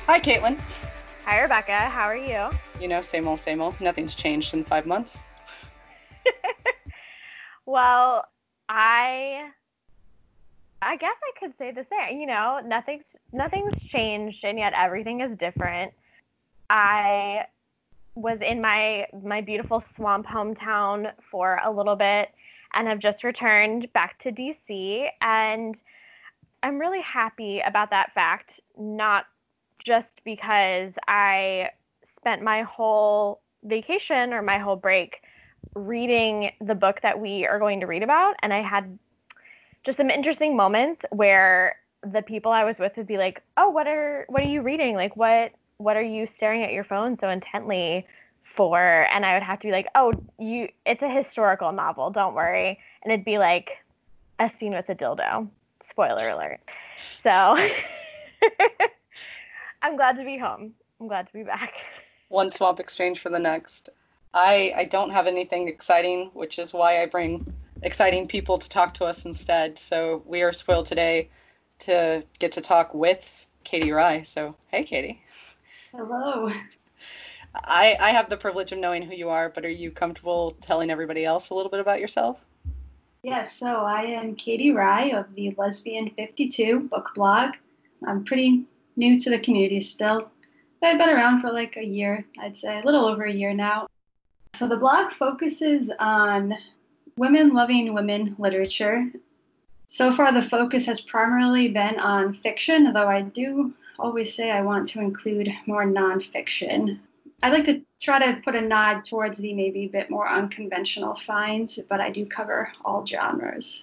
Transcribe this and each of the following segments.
Hi, Caitlin. Hi, Rebecca. How are you? Same old, same old. Nothing's changed in 5 months. Well, I guess I could say the same. Nothing's changed, and yet everything is different. I was in my beautiful swamp hometown for a little bit, and have just returned back to DC, and I'm really happy about that fact. Not just because I spent my whole vacation or my whole break reading the book that we are going to read about, and I had just some interesting moments where the people I was with would be like, "Oh, what are you reading? Like what are you staring at your phone so intently for?" And I would have to be like, "Oh, it's a historical novel, don't worry." And it'd be like a scene with a dildo. Spoiler alert. So I'm glad to be home. I'm glad to be back. One swamp exchange for the next. I don't have anything exciting, which is why I bring exciting people to talk to us instead. So we are spoiled today to get to talk with Katie Rye. So, hey, Katie. Hello. I have the privilege of knowing who you are, but are you comfortable telling everybody else a little bit about yourself? Yes, so I am Katie Rye of the Lesbian 52 book blog. I'm pretty new to the community still. I've been around for like a year, I'd say, a little over a year now. So the blog focuses on women loving women literature. So far, the focus has primarily been on fiction, though I do always say I want to include more nonfiction. I like to try to put a nod towards the maybe a bit more unconventional finds, but I do cover all genres.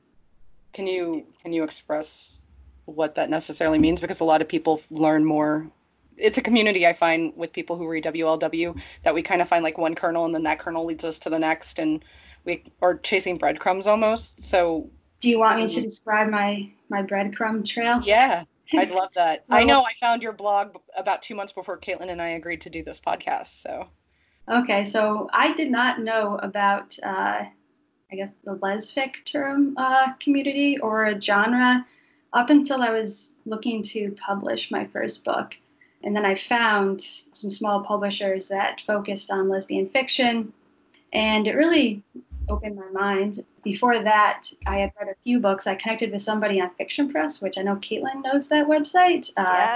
Can you express what that necessarily means? Because a lot of people learn more. It's a community, I find, with people who read WLW, that we kind of find like one kernel and then that kernel leads us to the next, and we are chasing breadcrumbs almost. So do you want me to describe my breadcrumb trail? Yeah, I'd love that. Well, I know I found your blog about 2 months before Caitlin and I agreed to do this podcast. So okay, so I did not know about I guess the lesfic term community or a genre up until I was looking to publish my first book. And then I found some small publishers that focused on lesbian fiction, and it really opened my mind. Before that, I had read a few books. I connected with somebody on Fiction Press, which I know Caitlin knows that website.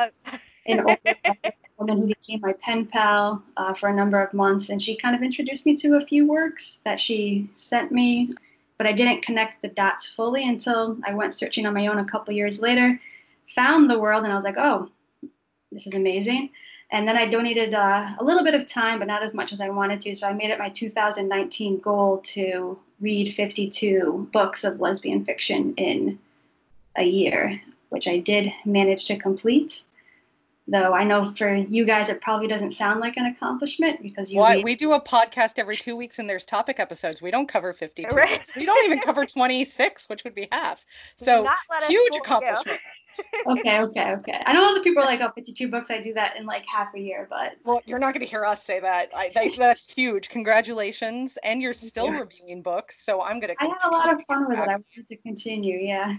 An older woman who became my pen pal for a number of months, and she kind of introduced me to a few works that she sent me, but I didn't connect the dots fully until I went searching on my own a couple years later, found the world, and I was like, oh, this is amazing. And then I donated a little bit of time, but not as much as I wanted to. So I made it my 2019 goal to read 52 books of lesbian fiction in a year, which I did manage to complete. Though I know for you guys, it probably doesn't sound like an accomplishment because we do a podcast every 2 weeks and there's topic episodes. We don't cover 52 right. books. We don't even cover 26, which would be half. So huge accomplishment. Okay. I know other people are like, oh, 52 books, I do that in like half a year, but... Well, you're not going to hear us say that. That's huge. Congratulations. And you're still reviewing books, so I'm going to continue. I had a lot of fun with it. I wanted to continue, yeah.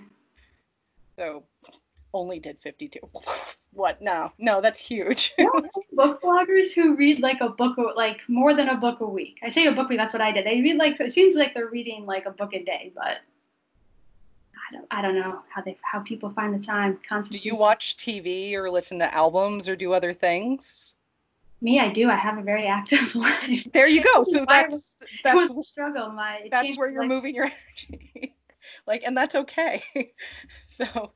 So, only did 52. What? No, that's huge. Book bloggers who read like a book, like more than a book a week. I say a book a week, that's what I did. They read like, it seems like they're reading like a book a day, but... I don't know how people find the time constantly. Do you watch TV or listen to albums or do other things? Me, I do. I have a very active life. There you go. So that's the struggle. That's where you're moving your energy. And that's okay. So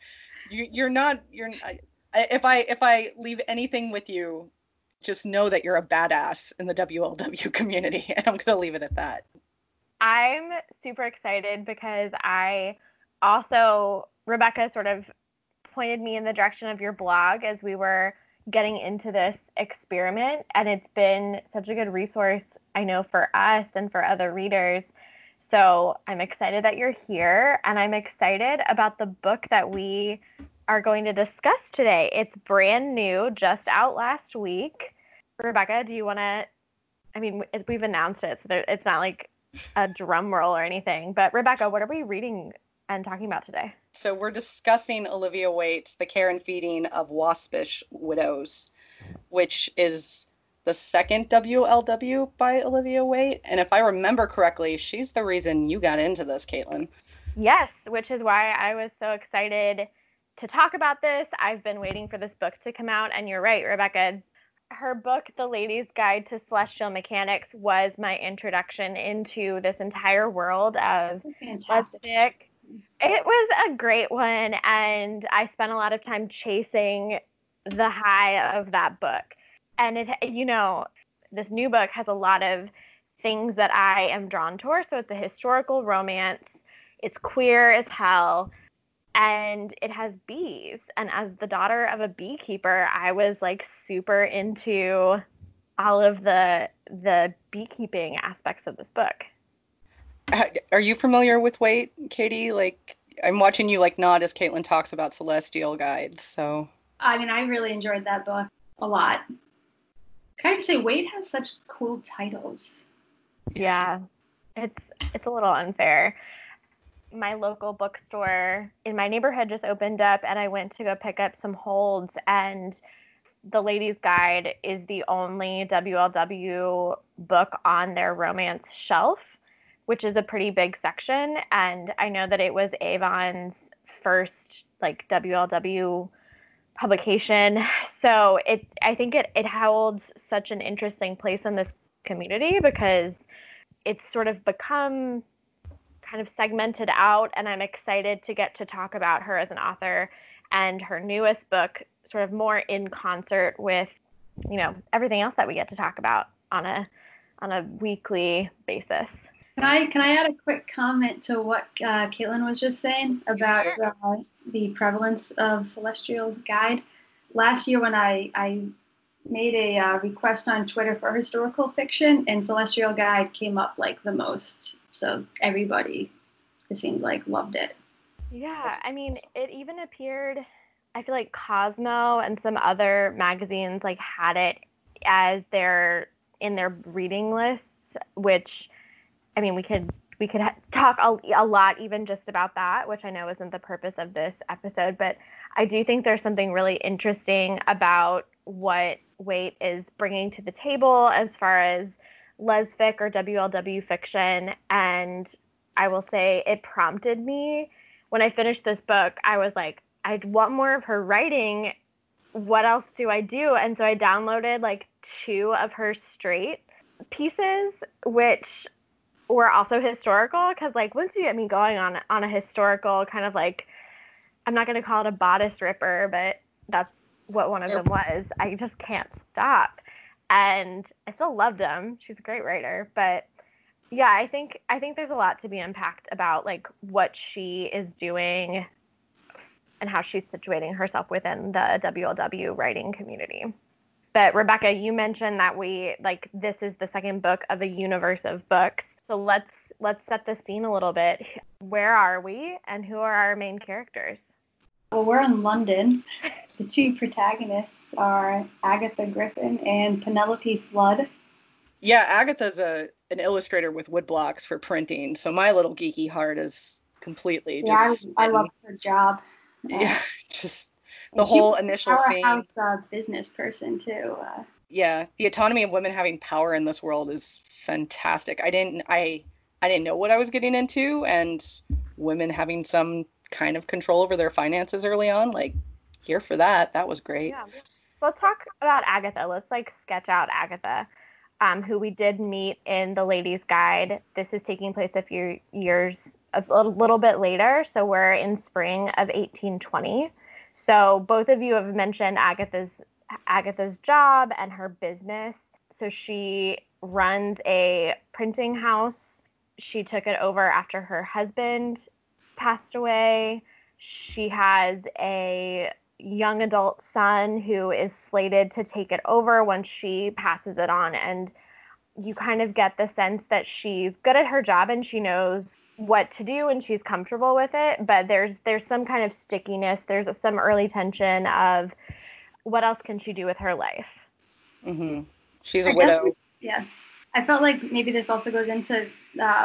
if I leave anything with you, just know that you're a badass in the WLW community, and I'm going to leave it at that. I'm super excited because Rebecca sort of pointed me in the direction of your blog as we were getting into this experiment, and it's been such a good resource, I know, for us and for other readers. So I'm excited that you're here, and I'm excited about the book that we are going to discuss today. It's brand new, just out last week. Rebecca, do you want to, we've announced it, so it's not like a drum roll or anything, but Rebecca, what are we reading and talking about today? So we're discussing Olivia Waite's The Care and Feeding of Waspish Widows, which is the second WLW by Olivia Waite. And if I remember correctly, she's the reason you got into this, Caitlin. Yes, which is why I was so excited to talk about this. I've been waiting for this book to come out, and you're right, Rebecca. Her book, The Lady's Guide to Celestial Mechanics, was my introduction into this entire world of lesbic. It was a great one, and I spent a lot of time chasing the high of that book. And it, this new book has a lot of things that I am drawn towards. So it's a historical romance. It's queer as hell, and it has bees. And as the daughter of a beekeeper, I was like super into all of the beekeeping aspects of this book. Are you familiar with Waite, Katie? Like, I'm watching you like nod as Caitlin talks about Celestial Guides. So, I mean, I really enjoyed that book a lot. Can I just say, Waite has such cool titles. Yeah, it's a little unfair. My local bookstore in my neighborhood just opened up, and I went to go pick up some holds, and The Lady's Guide is the only WLW book on their romance shelf, which is a pretty big section. And I know that it was Avon's first like WLW publication. So I think it holds such an interesting place in this community because it's sort of become kind of segmented out, and I'm excited to get to talk about her as an author and her newest book sort of more in concert with, everything else that we get to talk about on a weekly basis. Can I add a quick comment to what Caitlin was just saying about the prevalence of Celestial's Guide? Last year when I made a request on Twitter for historical fiction, and Celestial Guide came up like the most. So everybody, it seemed like, loved it. Yeah, I mean, it even appeared, I feel like Cosmo and some other magazines like had it as in their reading lists, which, I mean, we could talk a lot even just about that, which I know isn't the purpose of this episode, but I do think there's something really interesting about what Waite is bringing to the table as far as lesfic or WLW fiction. And I will say it prompted me when I finished this book. I was like, I want more of her writing. What else do I do? And so I downloaded like 2 of her straight pieces, which were also historical, because like once you get me going on a historical kind of like, I'm not going to call it a bodice ripper, but that's what one of them was. I just can't stop. And I still loved them. She's a great writer. But yeah, I think there's a lot to be unpacked about like what she is doing and how she's situating herself within the WLW writing community. But Rebecca, you mentioned that this is the second book of a universe of books. So let's set the scene a little bit. Where are we, and who are our main characters? Well, we're in London. The 2 protagonists are Agatha Griffin and Penelope Flood. Yeah, Agatha's an illustrator with woodblocks for printing, so my little geeky heart is completely just... I love her job. Yeah, just the whole initial scene. She's a business person too. Yeah, the autonomy of women having power in this world is fantastic. I didn't know what I was getting into, and women having some kind of control over their finances early on, like, here for that. That was great. Yeah. Let's talk about Agatha. Let's sketch out Agatha, who we did meet in The Lady's Guide. This is taking place a little bit later, so we're in spring of 1820. So both of you have mentioned Agatha's job and her business. So she runs a printing house. She took it over after her husband passed away. She has a young adult son who is slated to take it over once she passes it on. And you kind of get the sense that she's good at her job and she knows what to do and she's comfortable with it. But there's some kind of stickiness. There's some early tension of what else can she do with her life? Mm-hmm. She's a widow. Yeah. I felt like maybe this also goes into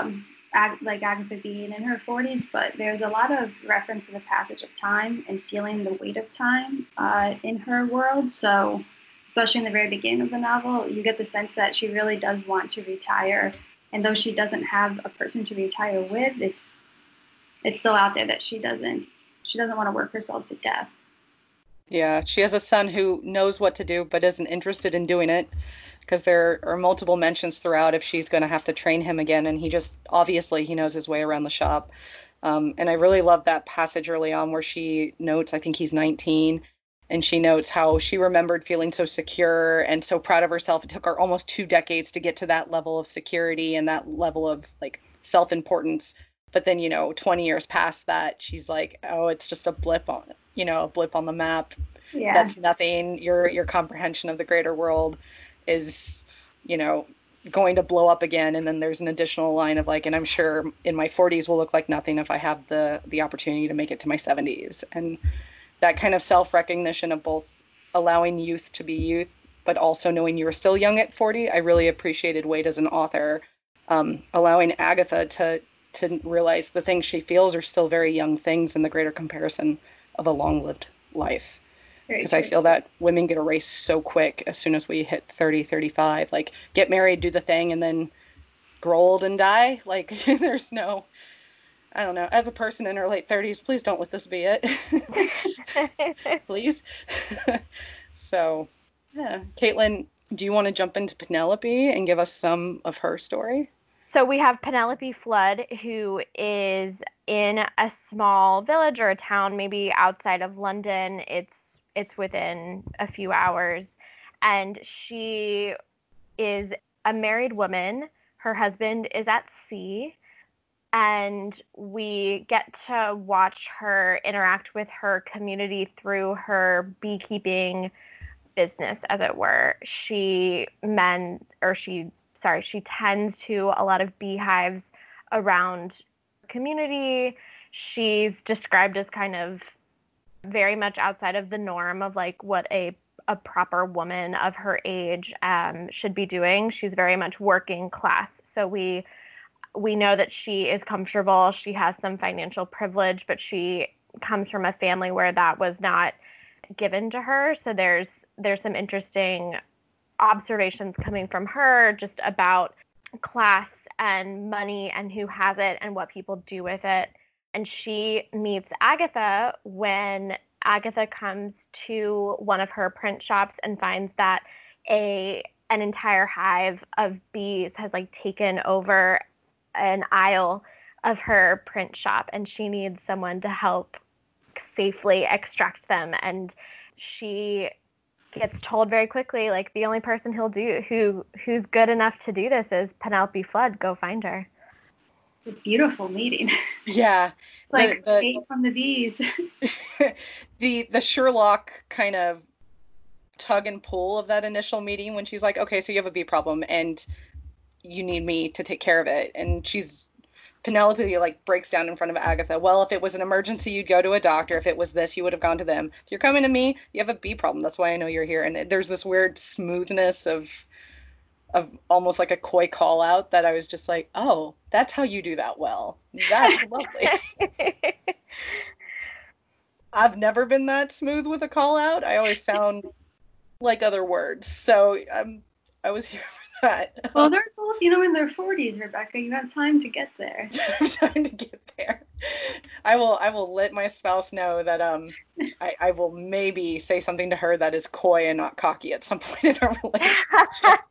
like Agatha being in her 40s, but there's a lot of reference to the passage of time and feeling the weight of time in her world. So, especially in the very beginning of the novel, you get the sense that she really does want to retire. And though she doesn't have a person to retire with, it's still out there that she doesn't want to work herself to death. Yeah, she has a son who knows what to do but isn't interested in doing it, because there are multiple mentions throughout if she's going to have to train him again, and he just obviously he knows his way around the shop. And I really love that passage early on where she notes, I think he's 19, and she notes how she remembered feeling so secure and so proud of herself. It took her almost 2 decades to get to that level of security and that level of like self-importance. But then, 20 years past that, she's like, oh, it's just a blip on, a blip on the map. Yeah. That's nothing. Your comprehension of the greater world is, going to blow up again. And then there's an additional line of like, and I'm sure in my 40s will look like nothing if I have the opportunity to make it to my 70s. And that kind of self-recognition of both allowing youth to be youth, but also knowing you're still young at 40. I really appreciated Wade as an author, allowing Agatha to realize the things she feels are still very young things in the greater comparison of a long-lived life. Because I feel that women get erased so quick as soon as we hit 30, 35. Like, get married, do the thing, and then grow old and die. Like, there's no, I don't know. As a person in her late 30s, please don't let this be it. Please. So, yeah. Caitlin, do you want to jump into Penelope and give us some of her story? So we have Penelope Flood, who is in a small village or a town, maybe outside of London. It's within a few hours, and she is a married woman. Her husband is at sea, and we get to watch her interact with her community through her beekeeping business, as it were. She tends to a lot of beehives around community. She's described as kind of very much outside of the norm of like what a proper woman of her age should be doing. She's very much working class. So we know that she is comfortable. She has some financial privilege, but she comes from a family where that was not given to her. So there's some interesting observations coming from her just about class and money and who has it and what people do with it. And she meets Agatha when Agatha comes to one of her print shops and finds that an entire hive of bees has like taken over an aisle of her print shop, and she needs someone to help safely extract them. And she gets told very quickly, like, the only person who's good enough to do this is Penelope Flood. Go find her. It's a beautiful meeting. Yeah. Like escape from the bees. the Sherlock kind of tug and pull of that initial meeting when she's like, okay, so you have a bee problem and you need me to take care of it. And Penelope like breaks down in front of Agatha. Well, if it was an emergency, you'd go to a doctor. If it was this, you would have gone to them. If you're coming to me, you have a bee problem. That's why I know you're here. And there's this weird smoothness of almost like a coy call out that I was just like, oh, that's how you do that well. That's lovely. I've never been that smooth with a call out. I always sound like other words. So I was here for that. Well, they're both, in their 40s, Rebecca. You have time to get there. Time to get there. I will let my spouse know that I will maybe say something to her that is coy and not cocky at some point in our relationship.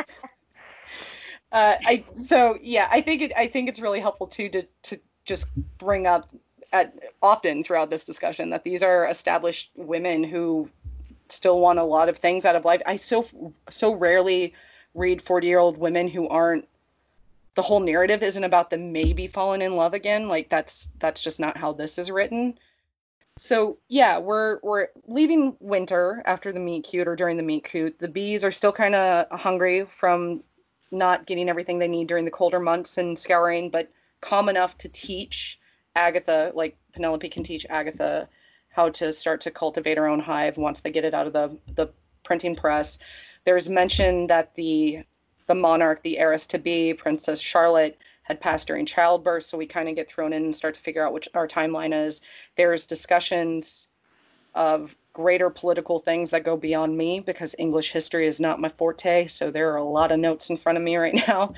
I think it's really helpful too to just bring up often throughout this discussion that these are established women who still want a lot of things out of life. I so rarely read 40-year-old women who aren't, the whole narrative isn't about them maybe falling in love again. Like that's just not how this is written. So yeah, we're leaving winter after the meet cute or during the meet cute. The bees are still kind of hungry from not getting everything they need during the colder months and scouring, but calm enough to teach Agatha, like Penelope can teach Agatha how to start to cultivate her own hive once they get it out of the printing press. There's mention that the monarch, the heiress to be, Princess Charlotte, had passed during childbirth. So we kind of get thrown in and start to figure out which our timeline is. There's discussions of greater political things that go beyond me because English history is not my forte. So there are a lot of notes in front of me right now.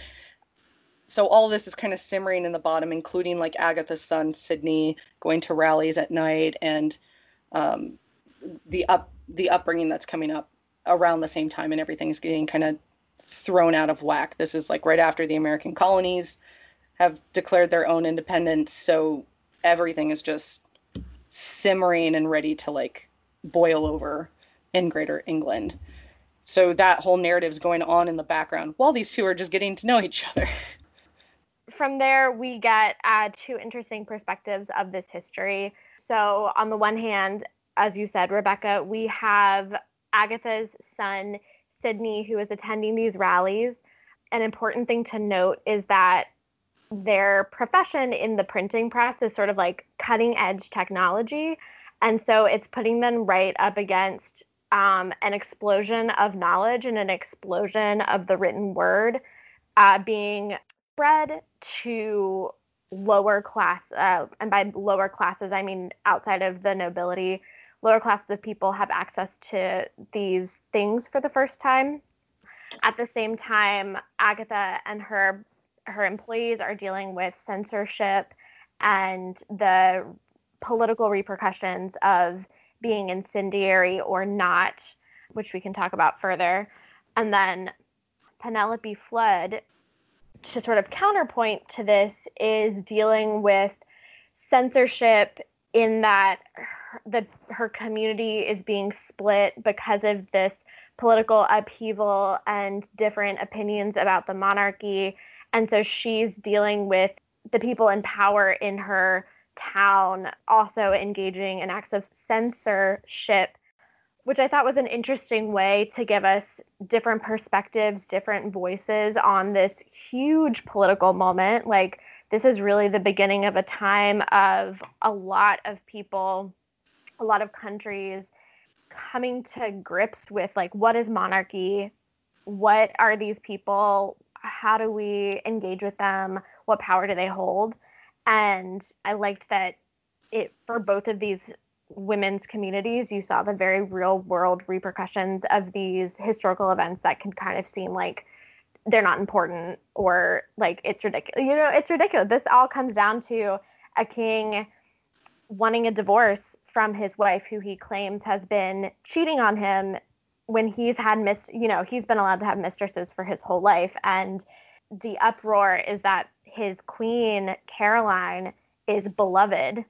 So all this is kind of simmering in the bottom, including like Agatha's son, Sidney, going to rallies at night, and um, the upbringing that's coming up around the same time, and everything's getting kind of thrown out of whack. This is like right after the American colonies have declared their own independence, so everything is just simmering and ready to like boil over in Greater England. So that whole narrative is going on in the background while these two are just getting to know each other. From there, we get two interesting perspectives of this history. So on the one hand, as you said, Rebecca, we have Agatha's son, Sidney, who is attending these rallies. An important thing to note is that their profession in the printing press is sort of like cutting edge technology. And so it's putting them right up against an explosion of knowledge and an explosion of the written word being spread to lower class, and by lower classes, I mean outside of the nobility, lower classes of people have access to these things for the first time. At the same time, Agatha and her employees are dealing with censorship and the political repercussions of being incendiary or not, which we can talk about further. And then Penelope Flood, to sort of counterpoint to this, is dealing with censorship in that her community is being split because of this political upheaval and different opinions about the monarchy. And so she's dealing with the people in power in her town also engaging in acts of censorship, which I thought was an interesting way to give us different perspectives, different voices on this huge political moment. Like, this is really the beginning of a time of a lot of people, a lot of countries coming to grips with, like, what is monarchy? What are these people? How do we engage with them? What power do they hold? And I liked that for both of these women's communities, you saw the very real world repercussions of these historical events that can kind of seem like they're not important or like it's ridiculous. You know, it's ridiculous. This all comes down to a king wanting a divorce from his wife, who he claims has been cheating on him when he's been allowed to have mistresses for his whole life. And the uproar is that his queen, Caroline, is beloved.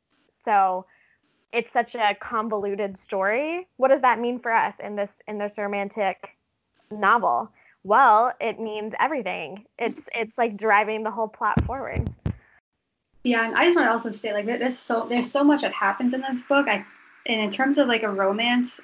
So it's such a convoluted story. What does that mean for us in this romantic novel? Well, it means everything. It's like driving the whole plot forward. Yeah, and I just want to also say, like, there's so much that happens in this book. And in terms of like a romance,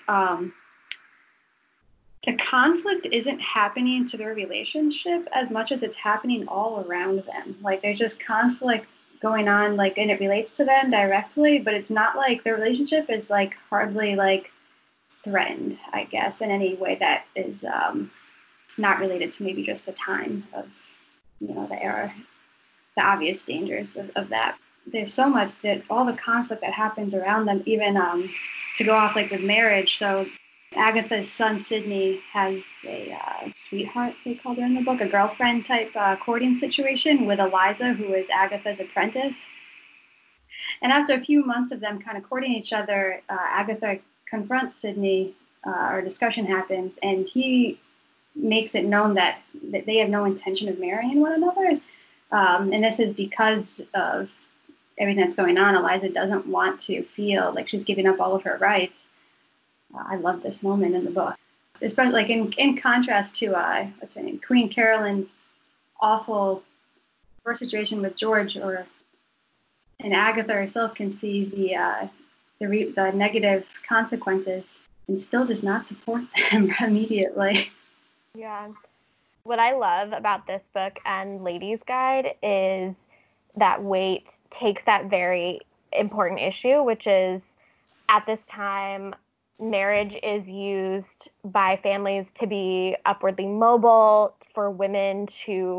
the conflict isn't happening to their relationship as much as it's happening all around them. Like, there's just conflict going on, like, and it relates to them directly, but it's not like their relationship is like hardly like threatened, I guess, in any way that is not related to maybe just the time of, the era, the obvious dangers of that. There's so much that all the conflict that happens around them, even to go off like with marriage. So Agatha's son, Sidney, has a sweetheart, they called her in the book, a girlfriend type courting situation with Eliza, who is Agatha's apprentice. And after a few months of them kind of courting each other, Agatha confronts Sidney, or a discussion happens, and he makes it known that they have no intention of marrying one another. And this is because of everything that's going on. Eliza doesn't want to feel like she's giving up all of her rights. I love this moment in the book. Especially like in contrast to what's her name, Queen Caroline's awful first situation with George, and Agatha herself can see the negative consequences and still does not support them immediately. Yeah. What I love about this book and Ladies' Guide is that Waite takes that very important issue, which is at this time, marriage is used by families to be upwardly mobile, for women to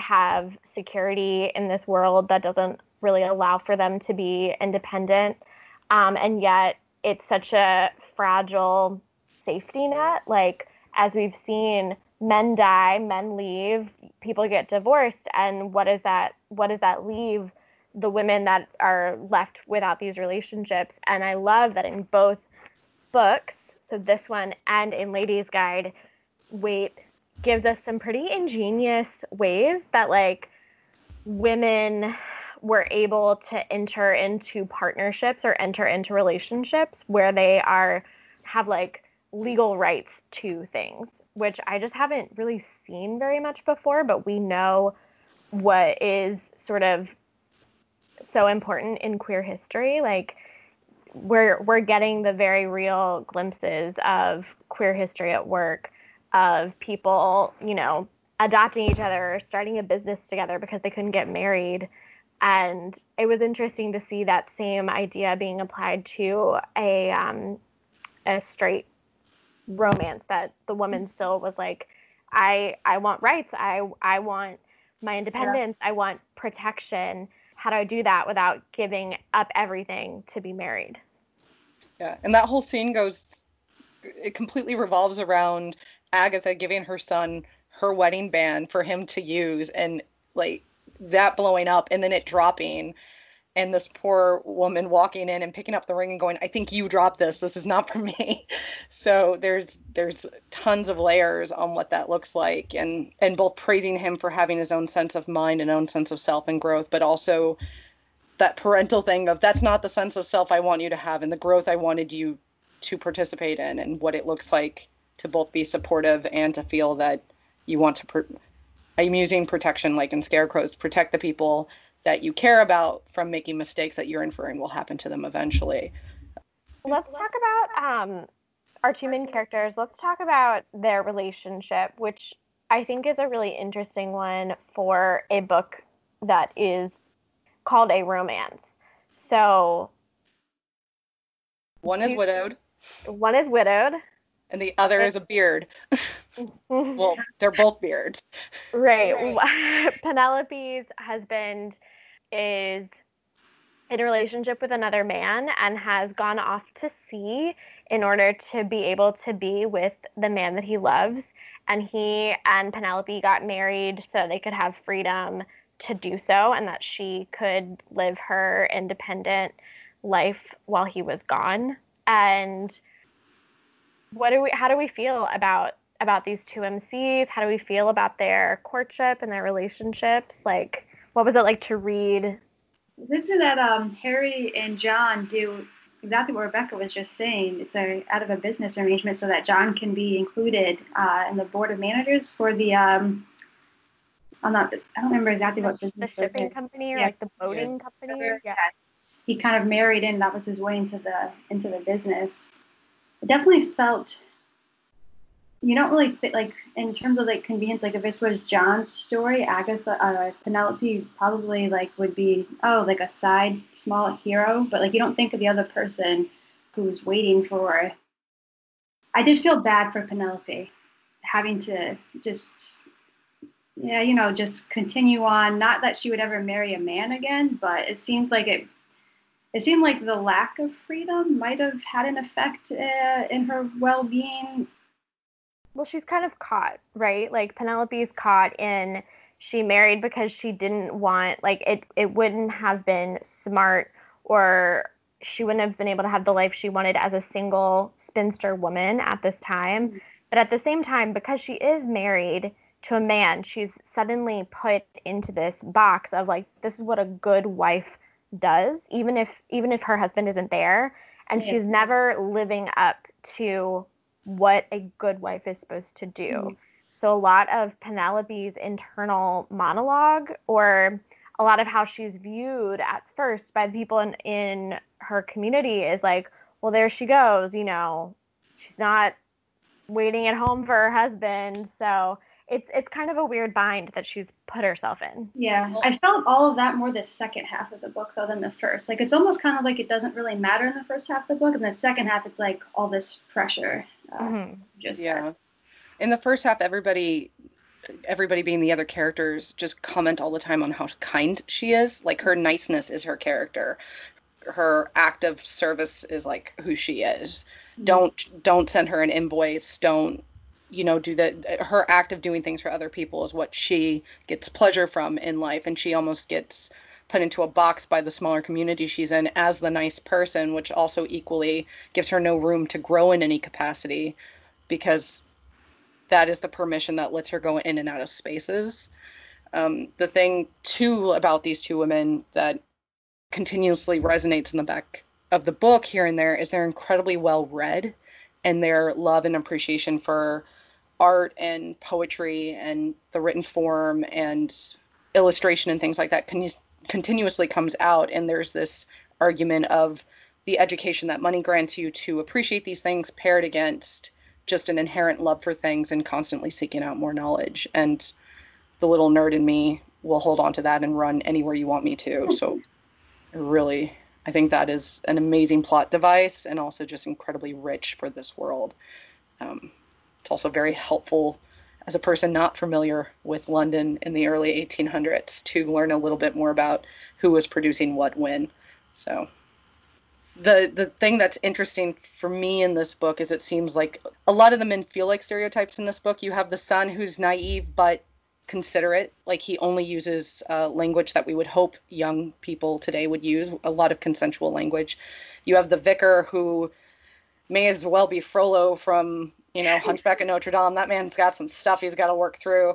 have security in this world that doesn't really allow for them to be independent. And yet it's such a fragile safety net. Like, as we've seen, men die, men leave, people get divorced, and what does that leave the women that are left without these relationships? And I love that in both books, so this one and in Ladies Guide, Waite gives us some pretty ingenious ways that like women were able to enter into partnerships or enter into relationships where they have like legal rights to things, which I just haven't really seen very much before, but we know what is sort of so important in queer history. Like, we're getting the very real glimpses of queer history at work, of people, you know, adopting each other, starting a business together because they couldn't get married. And it was interesting to see that same idea being applied to a straight romance, that the woman still was like, I want rights, I want my independence, I want protection. How do I do that without giving up everything to be married? Yeah, and that whole scene it completely revolves around Agatha giving her son her wedding band for him to use, and like that blowing up and then it dropping, and this poor woman walking in and picking up the ring and going, I think you dropped this is not for me. So there's tons of layers on what that looks like, and both praising him for having his own sense of mind and own sense of self and growth, but also that parental thing of, that's not the sense of self I want you to have and the growth I wanted you to participate in, and what it looks like to both be supportive and to feel that you want to I'm using protection like in Scarecrows, protect the people that you care about from making mistakes that you're inferring will happen to them eventually. Let's talk about our two main characters. Let's talk about their relationship, which I think is a really interesting one for a book that is called a romance. So one is widowed. One is widowed. And the other is a beard. Well, they're both beards. Right. Penelope's husband is in a relationship with another man and has gone off to sea in order to be able to be with the man that he loves. And he and Penelope got married so they could have freedom to do so, and that she could live her independent life while he was gone. And how do we feel about these two MCs? How do we feel about their courtship and their relationships? Like, what was it like to read? This is that Harry and John do exactly what Rebecca was just saying. It's out of a business arrangement so that John can be included in the board of managers for the I don't remember exactly what business. The shipping company or like the boating company. Yeah. He kind of married in. That was his way into the business. It definitely felt. You don't really fit, like, in terms of like convenience, like if this was John's story, Agatha, Penelope probably like would be, like a side small hero, but like you don't think of the other person who's waiting for. I did feel bad for Penelope having to just continue on. Not that she would ever marry a man again, but it seemed like the lack of freedom might have had an effect in her well-being. Well, she's kind of caught, right? Like Penelope's caught in, she married because she didn't want, like it wouldn't have been smart, or she wouldn't have been able to have the life she wanted as a single spinster woman at this time. Mm-hmm. But at the same time, because she is married to a man, she's suddenly put into this box of like, this is what a good wife does, even if her husband isn't there. And she's never living up to what a good wife is supposed to do. Mm-hmm. So a lot of Penelope's internal monologue, or a lot of how she's viewed at first by the people in her community, is like, well, there she goes, she's not waiting at home for her husband. So it's kind of a weird bind that she's put herself in. Yeah, I felt all of that more the second half of the book though than the first. Like it's almost kind of like it doesn't really matter in the first half of the book, and the second half it's like all this pressure. In the first half, everybody everybody being the other characters just comment all the time on how kind she is. Like her niceness is her character. Her act of service is like who she is. Don't send her an invoice. Don't, do her act of doing things for other people is what she gets pleasure from in life, and she almost gets put into a box by the smaller community she's in as the nice person, which also equally gives her no room to grow in any capacity, because that is the permission that lets her go in and out of spaces. The thing too about these two women that continuously resonates in the back of the book here and there is they're incredibly well read, and their love and appreciation for art and poetry and the written form and illustration and things like that continuously comes out. And there's this argument of the education that money grants you to appreciate these things paired against just an inherent love for things and constantly seeking out more knowledge. And the little nerd in me will hold on to that and run anywhere you want me to. So really, I think that is an amazing plot device, and also just incredibly rich for this world. It's also very helpful as a person not familiar with London in the early 1800s to learn a little bit more about who was producing what when. So the thing that's interesting for me in this book is it seems like a lot of the men feel like stereotypes in this book. You have the son who's naive but considerate, like he only uses language that we would hope young people today would use, a lot of consensual language. You have the vicar who may as well be Frollo from, Hunchback of Notre Dame. That man's got some stuff he's got to work through.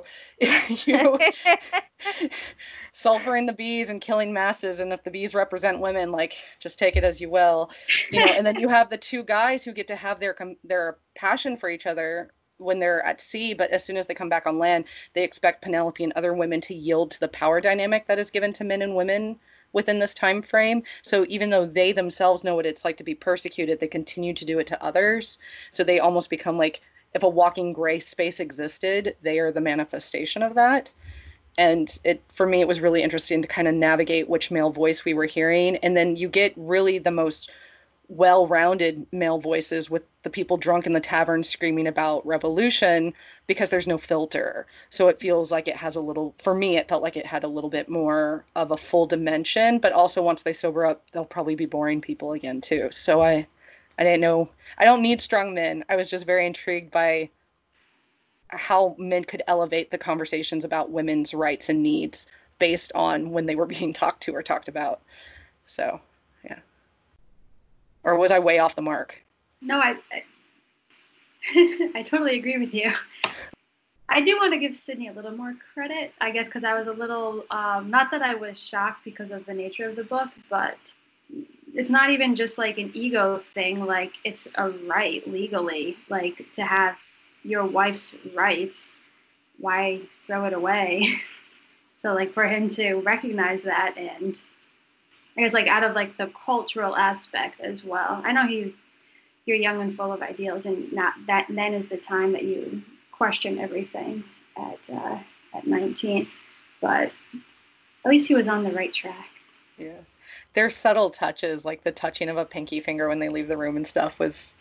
Sulfuring the bees and killing masses, and if the bees represent women, like, just take it as you will. And then you have the two guys who get to have their passion for each other when they're at sea, but as soon as they come back on land, they expect Penelope and other women to yield to the power dynamic that is given to men and women within this time frame. So even though they themselves know what it's like to be persecuted, they continue to do it to others. So they almost become like, if a walking gray space existed, they are the manifestation of that. And for me, it was really interesting to kind of navigate which male voice we were hearing. And then you get really the most well-rounded male voices with the people drunk in the tavern screaming about revolution, because there's no filter. So it feels like for me, it felt like it had a little bit more of a full dimension, but also once they sober up, they'll probably be boring people again too. So I didn't know, I don't need strong men. I was just very intrigued by how men could elevate the conversations about women's rights and needs based on when they were being talked to or talked about. So, yeah. Or was I way off the mark? No, I totally agree with you. I do want to give Sydney a little more credit, I guess, because I was a little, not that I was shocked because of the nature of the book, but it's not even just like an ego thing. Like, it's a right legally, like, to have your wife's rights, why throw it away? So, like, for him to recognize that, and I guess, like, out of, like, the cultural aspect as well. I know you're young and full of ideals, and not that then is the time that you question everything at 19. But at least he was on the right track. Yeah. Their subtle touches, like the touching of a pinky finger when they leave the room and stuff,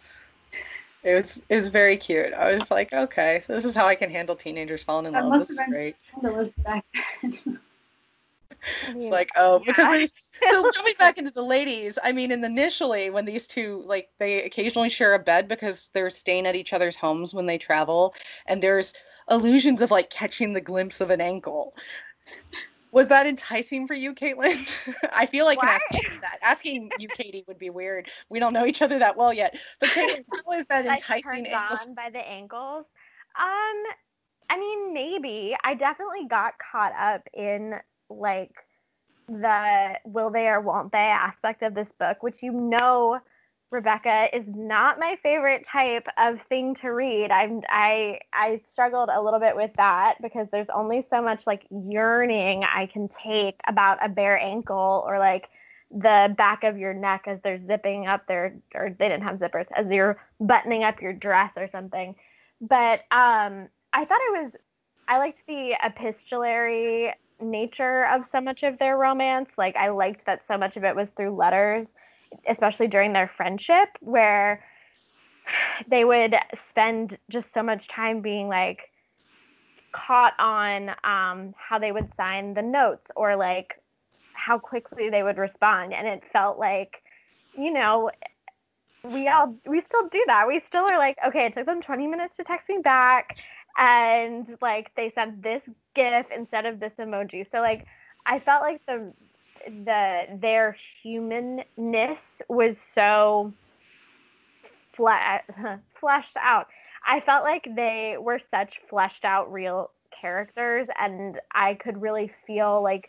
it was very cute. I was like, okay, this is how I can handle teenagers falling in love. This is great. Back then. It's like, because so jumping back into the ladies, I mean, and initially when these two, like, they occasionally share a bed because they're staying at each other's homes when they travel, and there's illusions of like catching the glimpse of an ankle. Was that enticing for you, Caitlin? I feel like asking you, Katie, would be weird. We don't know each other that well yet. But Caitlin, how is that enticing? Turned on by the ankles? I mean, maybe. I definitely got caught up in like the will they or won't they aspect of this book, which, Rebecca, is not my favorite type of thing to read. I struggled a little bit with that because there's only so much like yearning I can take about a bare ankle, or like the back of your neck as they're zipping up or they didn't have zippers, as you're buttoning up your dress or something. But I liked the epistolary nature of so much of their romance. Like, I liked that so much of it was through letters, especially during their friendship, where they would spend just so much time being like caught on how they would sign the notes or like how quickly they would respond. And it felt like, you know, we still do that. We still are like, okay, it took them 20 minutes to text me back, and like they sent this GIF instead of this emoji. So like I felt like their humanness was so fleshed out. I felt like they were such fleshed out real characters, and I could really feel like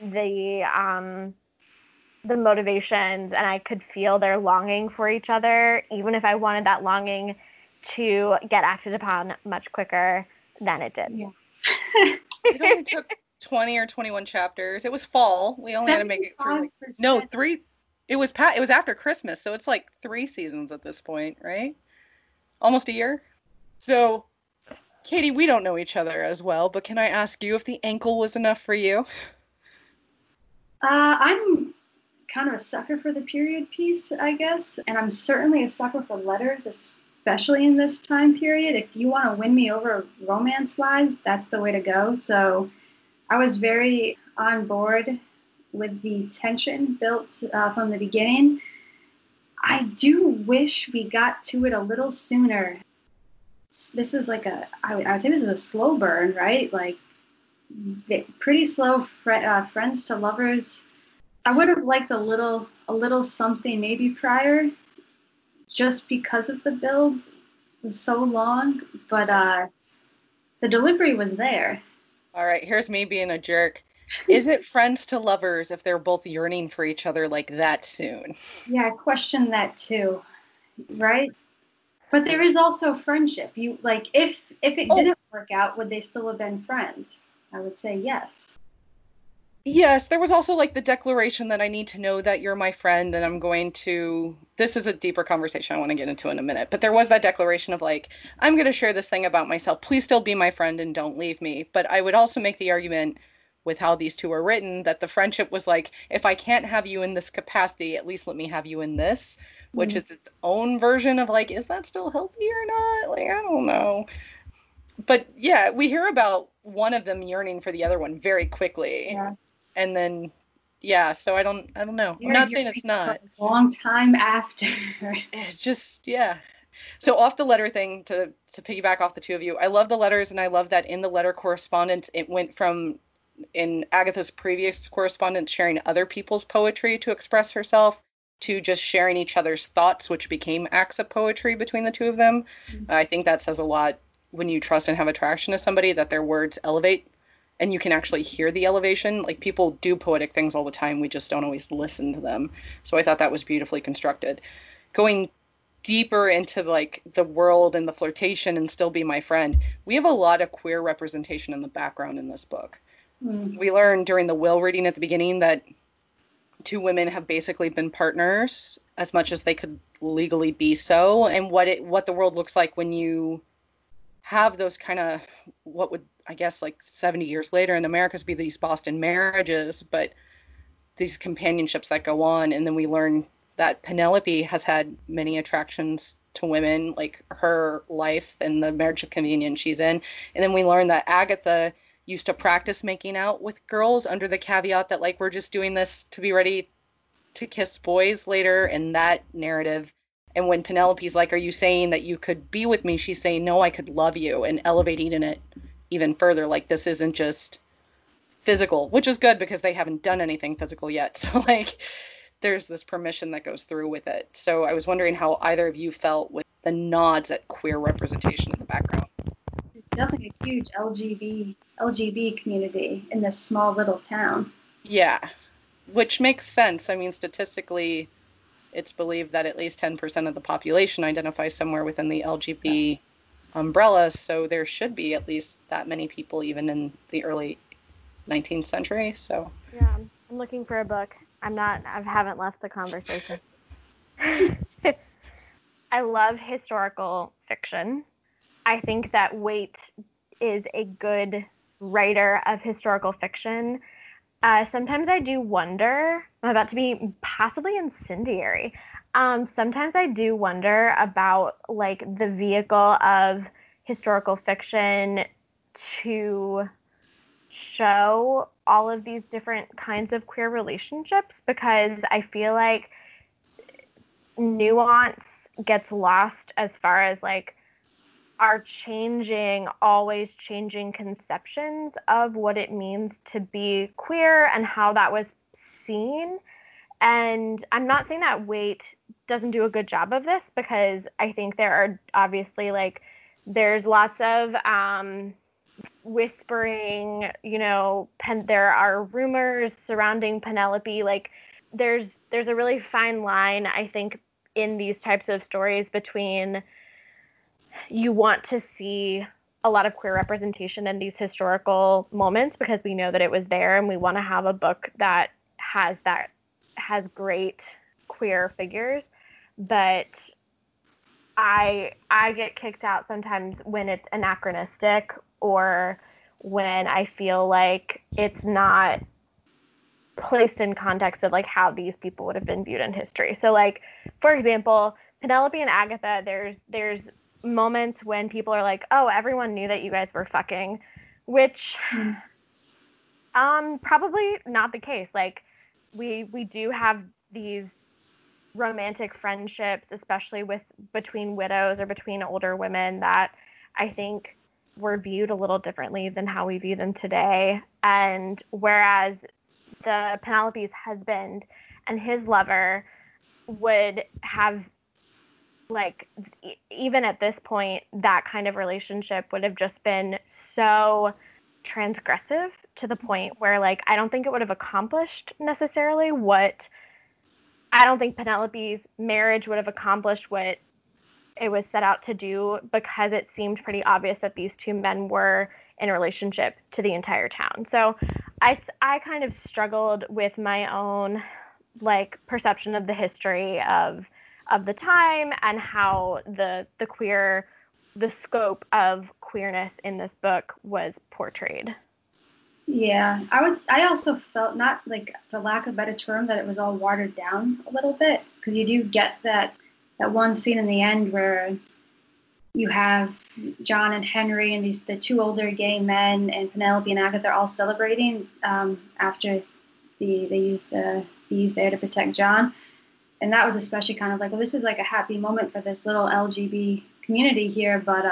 the motivations, and I could feel their longing for each other, even if I wanted that longing to get acted upon much quicker than it did. Yeah. It only took 20 or 21 chapters. It was fall. We only had to make it through. No, 3. It was after Christmas, so it's like 3 seasons at this point, right? Almost a year. So, Katie, we don't know each other as well, but can I ask you if the ankle was enough for you? I'm kind of a sucker for the period piece, I guess, and I'm certainly a sucker for letters, especially in this time period. If you want to win me over romance-wise, that's the way to go. So I was very on board with the tension built from the beginning. I do wish we got to it a little sooner. This is like I would say this is a slow burn, right? Like pretty slow friends to lovers. I would have liked a little something maybe prior, just because of the build was so long, but the delivery was there. All right, here's me being a jerk. Is it friends to lovers if they're both yearning for each other like that soon? Yeah, I question that too, right? But there is also friendship. You like if it didn't work out, would they still have been friends? I would say yes. Yes, there was also like the declaration that I need to know that you're my friend and I'm going to, this is a deeper conversation I want to get into in a minute, but there was that declaration of like, I'm going to share this thing about myself. Please still be my friend and don't leave me. But I would also make the argument with how these two are written that the friendship was like, if I can't have you in this capacity, at least let me have you in this, which is its own version of like, is that still healthy or not? Like, I don't know. But yeah, we hear about one of them yearning for the other one very quickly. Yeah. And then, yeah, so I don't know. I'm not saying it's not. A long time after. It's just, yeah. So off the letter thing, to piggyback off the two of you, I love the letters, and I love that in the letter correspondence, it went from, in Agatha's previous correspondence, sharing other people's poetry to express herself, to just sharing each other's thoughts, which became acts of poetry between the two of them. I think that says a lot when you trust and have attraction to somebody, that their words elevate. And you can actually hear the elevation. Like, people do poetic things all the time. We just don't always listen to them. So I thought that was beautifully constructed. Going deeper into like the world and the flirtation and Still Be My Friend, we have a lot of queer representation in the background in this book. We learned during the will reading at the beginning that 2 women have basically been partners as much as they could legally be so, and what the world looks like when you have those kind of, what would, I guess, like 70 years later in America's be these Boston marriages, but these companionships that go on. And then we learn that Penelope has had many attractions to women, like her life and the marriage of convenience she's in. And then we learn that Agatha used to practice making out with girls under the caveat that like, we're just doing this to be ready to kiss boys later, in that narrative. And when Penelope's like, are you saying that you could be with me? She's saying, no, I could love you, and elevating in it even further. Like, this isn't just physical, which is good because they haven't done anything physical yet. So like, there's this permission that goes through with it. So I was wondering how either of you felt with the nods at queer representation in the background. There's definitely a huge LGB community in this small little town. Yeah, which makes sense. I mean, statistically, it's believed that at least 10% of the population identifies somewhere within the LGBT umbrella, so there should be at least that many people even in the early 19th century. So yeah, I'm looking for a book. I haven't left the conversation. I love historical fiction. I think that Waite is a good writer of historical fiction. Sometimes I do wonder, I'm about to be possibly incendiary. Sometimes I do wonder about like the vehicle of historical fiction to show all of these different kinds of queer relationships, because I feel like nuance gets lost as far as like our always changing conceptions of what it means to be queer and how that was seen. And I'm not saying that Wait doesn't do a good job of this, because I think there are obviously like there's lots of whispering, there are rumors surrounding Penelope. Like there's a really fine line, I think, in these types of stories between you want to see a lot of queer representation in these historical moments because we know that it was there, and we want to have a book that has great queer figures. But I get kicked out sometimes when it's anachronistic, or when I feel like it's not placed in context of like how these people would have been viewed in history. So like, for example, Penelope and Agatha, there's moments when people are like, oh, everyone knew that you guys were fucking, which probably not the case. Like we do have these romantic friendships, especially between widows or between older women, that I think were viewed a little differently than how we view them today. And whereas the Penelope's husband and his lover would have, like, even at this point, that kind of relationship would have just been so transgressive to the point where, like, I don't think it would have accomplished necessarily I don't think Penelope's marriage would have accomplished what it was set out to do, because it seemed pretty obvious that these two men were in a relationship to the entire town. So I kind of struggled with my own like perception of the history of the time and how the scope of queerness in this book was portrayed. Yeah, I also felt, not like for lack of a better term, that it was all watered down a little bit, because you do get that one scene in the end where you have John and Henry and the two older gay men and Penelope and Agatha are all celebrating after they use the bees there to protect John. And that was especially kind of like, well, this is like a happy moment for this little LGBT community here, but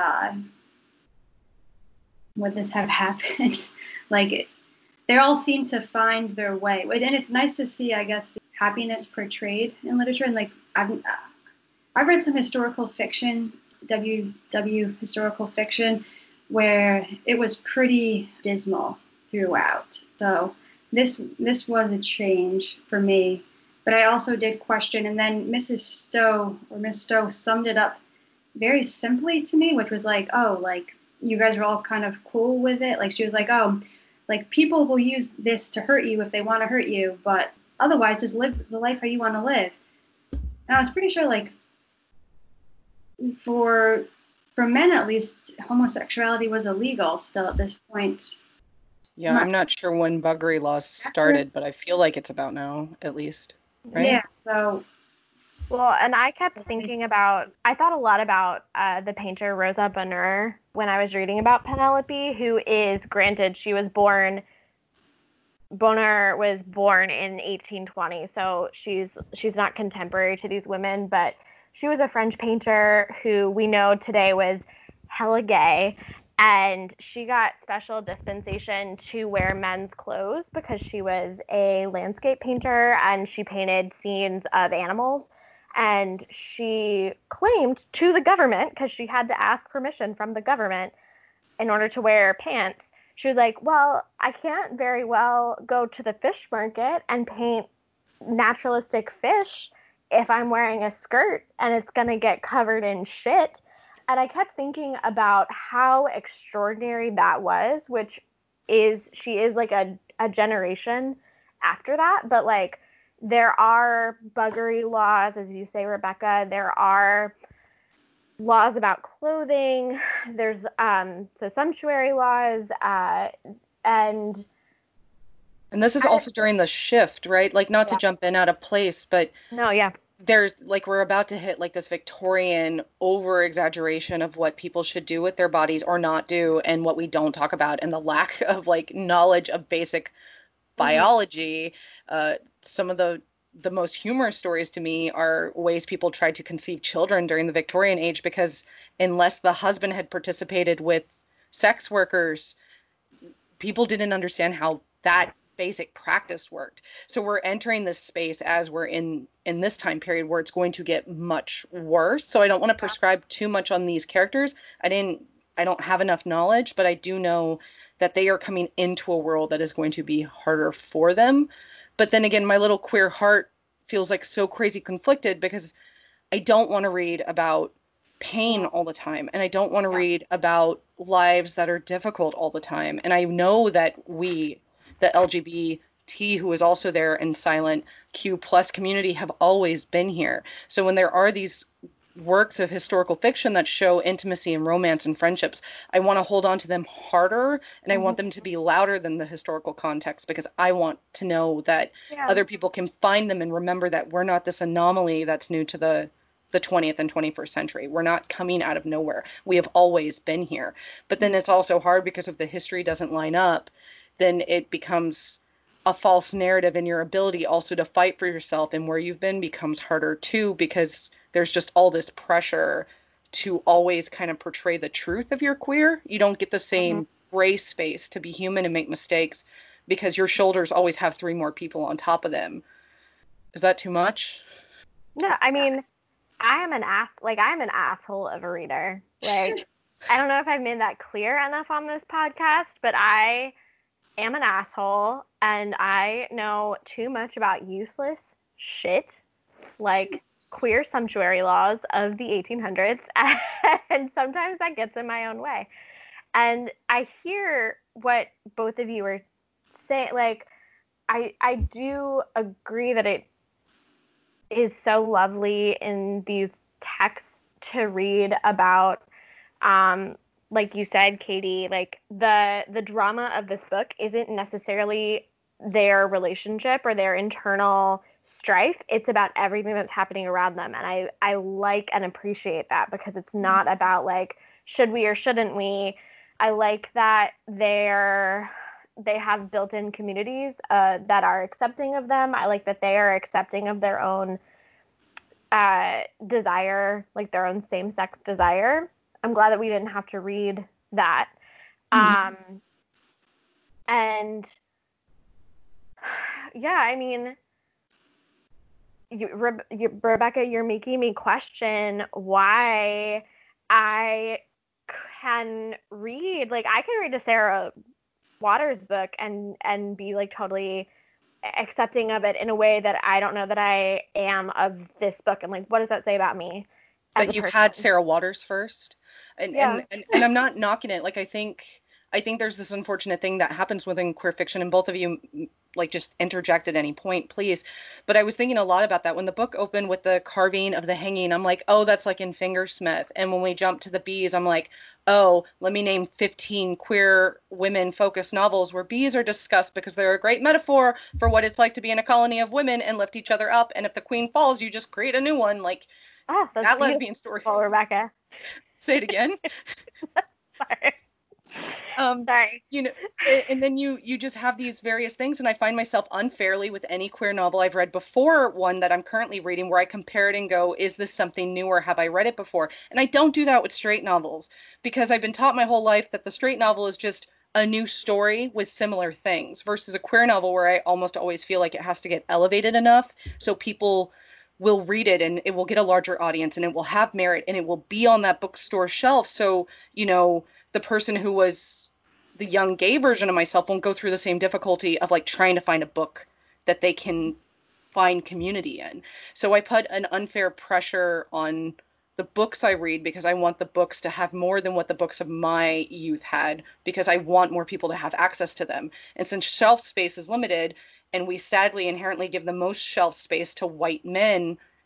would this have happened? Like, they all seem to find their way. And it's nice to see, I guess, the happiness portrayed in literature. And like, I've read some historical fiction, WW historical fiction, where it was pretty dismal throughout. So this was a change for me. But I also did question, and then Miss Stowe summed it up very simply to me, which was like, oh, like, you guys are all kind of cool with it. Like, she was like, oh, like, people will use this to hurt you if they want to hurt you, but otherwise just live the life how you want to live. And I was pretty sure, like, for men at least, homosexuality was illegal still at this point. Yeah, I'm not sure when buggery laws started, but I feel like it's about now, at least. Right? Yeah, so... Well, and I kept thinking about, I thought a lot about the painter Rosa Bonheur when I was reading about Penelope, who is, granted, Bonheur was born in 1820, so she's not contemporary to these women, but she was a French painter who we know today was hella gay, and she got special dispensation to wear men's clothes because she was a landscape painter and she painted scenes of animals. And she claimed to the government, because she had to ask permission from the government in order to wear pants, she was like, well, I can't very well go to the fish market and paint naturalistic fish if I'm wearing a skirt and it's going to get covered in shit. And I kept thinking about how extraordinary that was, she is like a generation after that, but like, there are buggery laws, as you say, Rebecca. There are laws about clothing. There's so sumptuary laws, and this is also during the shift, right? Like, not to jump in out of place, but no, yeah, there's like we're about to hit like this Victorian over exaggeration of what people should do with their bodies or not do, and what we don't talk about, and the lack of like knowledge of basic Hmm. biology. Some of the most humorous stories to me are ways people tried to conceive children during the Victorian age, because unless the husband had participated with sex workers, people didn't understand how that basic practice worked. So we're entering this space as we're in this time period where it's going to get much worse. So I don't want to Yeah. prescribe too much on these characters. I don't have enough knowledge, but I do know that they are coming into a world that is going to be harder for them. But then again, my little queer heart feels like so crazy conflicted, because I don't want to read about pain Mhm. all the time. And I don't want to Yeah. read about lives that are difficult all the time. And I know that we, the LGBT, who is also there, and silent Q plus community, have always been here. So when there are these works of historical fiction that show intimacy and romance and friendships, I want to hold on to them harder, and I Hmm. want them to be louder than the historical context, because I want to know that Yeah. other people can find them and remember that we're not this anomaly that's new to the 20th and 21st century. We're not coming out of nowhere. We have always been here. But then it's also hard, because if the history doesn't line up, then it becomes a false narrative, and your ability also to fight for yourself and where you've been becomes harder too, because there's just all this pressure to always kind of portray the truth of your queer. You don't get the Hmm. same gray space to be human and make mistakes, because your shoulders always have three more people on top of them. Is that too much? No, I mean, I'm an asshole of a reader. Like, I don't know if I've made that clear enough on this podcast, but I am an asshole and I know too much about useless shit, like queer sumptuary laws of the 1800s, and sometimes that gets in my own way. And I hear what both of you are saying. Like, I do agree that it is so lovely in these texts to read about, um, like you said, Katie, like the drama of this book isn't necessarily their relationship or their internal strife. It's about everything that's happening around them. And I like and appreciate that, because it's not about like, should we or shouldn't we. I like that they have built-in communities that are accepting of them. I like that they are accepting of their own desire, like their own same-sex desire. I'm glad that we didn't have to read that. Mm-hmm. And yeah, I mean, Rebecca, you're making me question why I can read, like, I can read a Sarah Waters book and be like totally accepting of it in a way that I don't know that I am of this book. And like, what does that say about me as That a you've had person? Sarah Waters first. And Yeah. I'm not knocking it. Like I think there's this unfortunate thing that happens within queer fiction, and both of you like just interject at any point, please. But I was thinking a lot about that when the book opened with the carving of the hanging. I'm like, oh, that's like in Fingersmith. And when we jump to the bees, I'm like, oh, let me name 15 queer women focused novels where bees are discussed, because they're a great metaphor for what it's like to be in a colony of women and lift each other up. And if the queen falls, you just create a new one. Like Oh, that's that beautiful, lesbian story. Rebecca. Say it again. Sorry. um Sorry. you know, and then you just have these various things, and I find myself unfairly with any queer novel I've read before, one that I'm currently reading, where I compare it and go, is this something new, or have I read it before? And I don't do that with straight novels, because I've been taught my whole life that the straight novel is just a new story with similar things, versus a queer novel where I almost always feel like it has to get elevated enough so people will read it, and it will get a larger audience, and it will have merit, and it will be on that bookstore shelf. So, you know, the person who was the young gay version of myself won't go through the same difficulty of like trying to find a book that they can find community in. So I put an unfair pressure on the books I read, because I want the books to have more than what the books of my youth had, because I want more people to have access to them. And since shelf space is limited, and we sadly inherently give the most shelf space to white men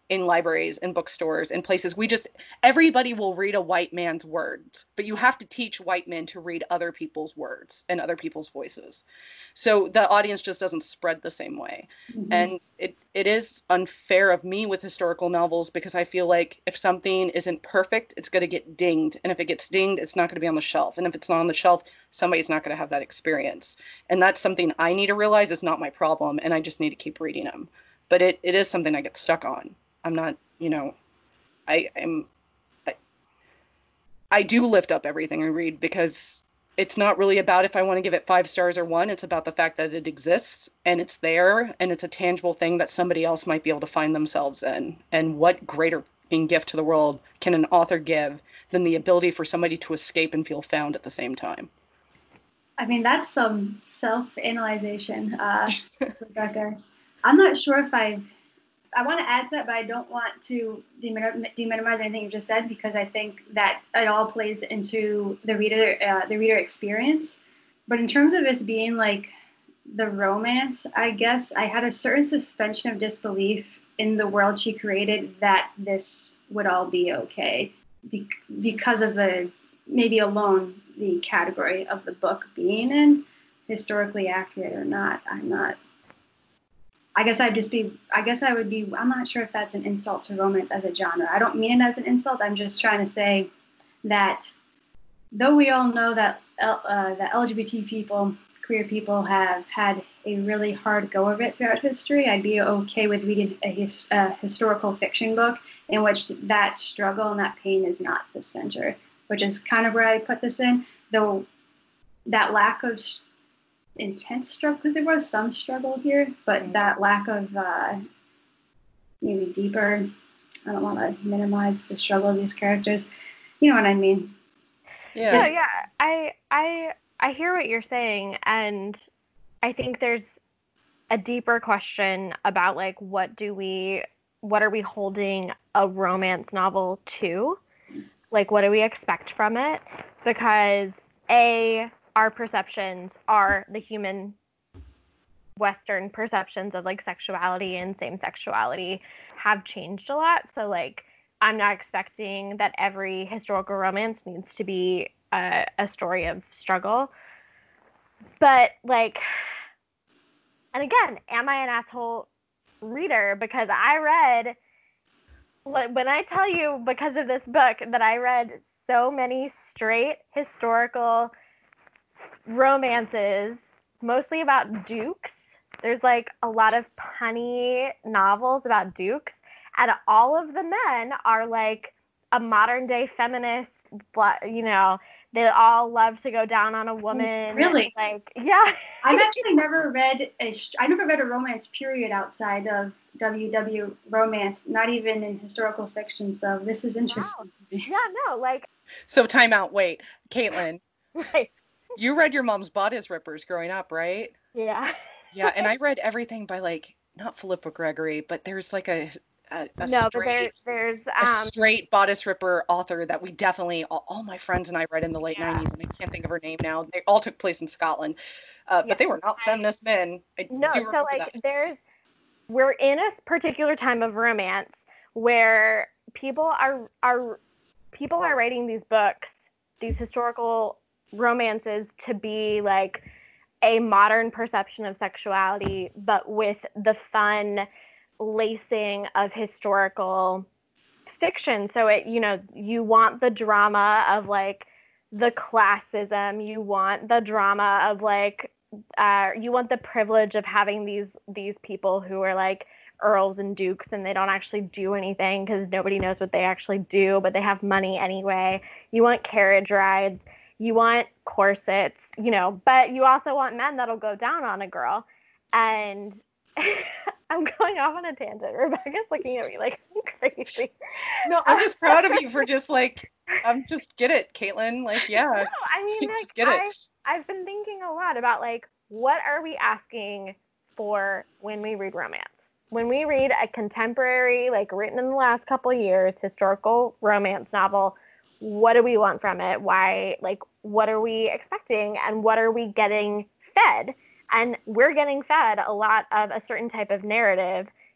in libraries, in bookstores, in places. Everybody will read a white man's words, but you have to teach white men to read other people's words and other people's voices. So the audience just doesn't spread the same way. Mhm. And it is unfair of me with historical novels, because I feel like if something isn't perfect, it's going to get dinged. And if it gets dinged, it's not going to be on the shelf. And if it's not on the shelf, somebody's not going to have that experience. And that's something I need to realize is not my problem. And I just need to keep reading them. But it is something I get stuck on. I'm not, I do lift up everything I read, because it's not really about if I want to give it 5 stars or 1. It's about the fact that it exists and it's there and it's a tangible thing that somebody else might be able to find themselves in. And what greater gift to the world can an author give than the ability for somebody to escape and feel found at the same time? I mean, that's some self-analyzation, Rebecca. I'm not sure if I want to add to that, but I don't want to deminimize anything you just said, because I think that it all plays into the reader experience. But in terms of this being like the romance, I guess I had a certain suspension of disbelief in the world she created that this would all be okay, because of maybe alone the category of the book being in, historically accurate or not. I'm not. I guess I would be, I'm not sure if that's an insult to romance as a genre. I don't mean it as an insult. I'm just trying to say that though we all know that that LGBT people, queer people have had a really hard go of it throughout history, I'd be okay with reading a historical fiction book in which that struggle and that pain is not the center, which is kind of where I put this in, though that lack of intense struggle, because there was some struggle here, but that lack of maybe deeper, I don't want to minimize the struggle of these characters, you know what I mean? Yeah. I hear what you're saying, and I think there's a deeper question about like what are we holding a romance novel to? Like, what do we expect from it? Because our perceptions are the human Western perceptions of like sexuality and same sexuality have changed a lot. So like, I'm not expecting that every historical romance needs to be a story of struggle. But like, and again, am I an asshole reader? Because I read, when I tell you because of this book that I read so many straight historical romances, mostly about dukes. There's like a lot of punny novels about dukes, and all of the men are like a modern day feminist, they all love to go down on a woman. Really? Like, yeah. I've actually never read a romance period outside of WW romance, not even in historical fiction. So this is interesting to me. Yeah, no, like. So time out. Wait, Caitlin. Right. You read your mom's Bodice Rippers growing up, right? Yeah. Yeah, and I read everything by like, not Philippa Gregory, but there's like a No, straight, but there's a straight Bodice Ripper author that we definitely, all my friends and I read in the late 90s, and I can't think of her name now. They all took place in Scotland, but they were not feminist men. We're in a particular time of romance where people are writing these books, these historical romances, to be like a modern perception of sexuality, but with the fun lacing of historical fiction. So you want the drama of like the classism, you want the drama of like you want the privilege of having these people who are like earls and dukes, and they don't actually do anything because nobody knows what they actually do, but they have money anyway. You want carriage rides, you want corsets, but you also want men that'll go down on a girl. And I'm going off on a tangent. Rebecca's looking at me like I'm crazy. No, I'm just proud of you for just like, get it, Caitlin. Like, yeah. No, I mean, like, just get it. I've been thinking a lot about like, what are we asking for when we read romance? When we read a contemporary, like written in the last couple of years, historical romance novel, what do we want from it? Why, like, what are we expecting, and what are we getting fed? And we're getting fed a lot of a certain type of narrative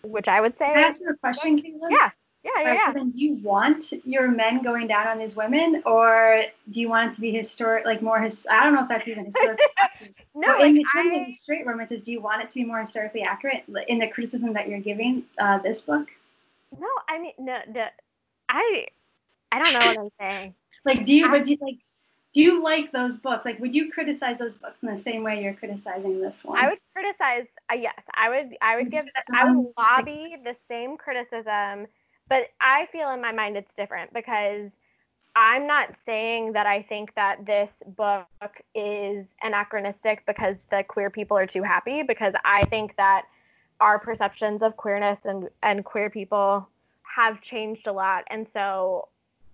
which I would say. Can I ask you a question, Caitlin? Yeah. All right, so then do you want your men going down on these women, or do you want it to be historic, like more I don't know if that's even historically accurate. No, or like, in terms of the straight romances, do you want it to be more historically accurate in the criticism that you're giving this book? No, I mean, no, I don't know what I'm saying. Like, do you like those books? Like, would you criticize those books in the same way you're criticizing this one? I would criticize. Yes, I would lobby the same criticism, but I feel in my mind it's different because I'm not saying that I think that this book is anachronistic because the queer people are too happy, because I think that our perceptions of queerness and queer people have changed a lot. And so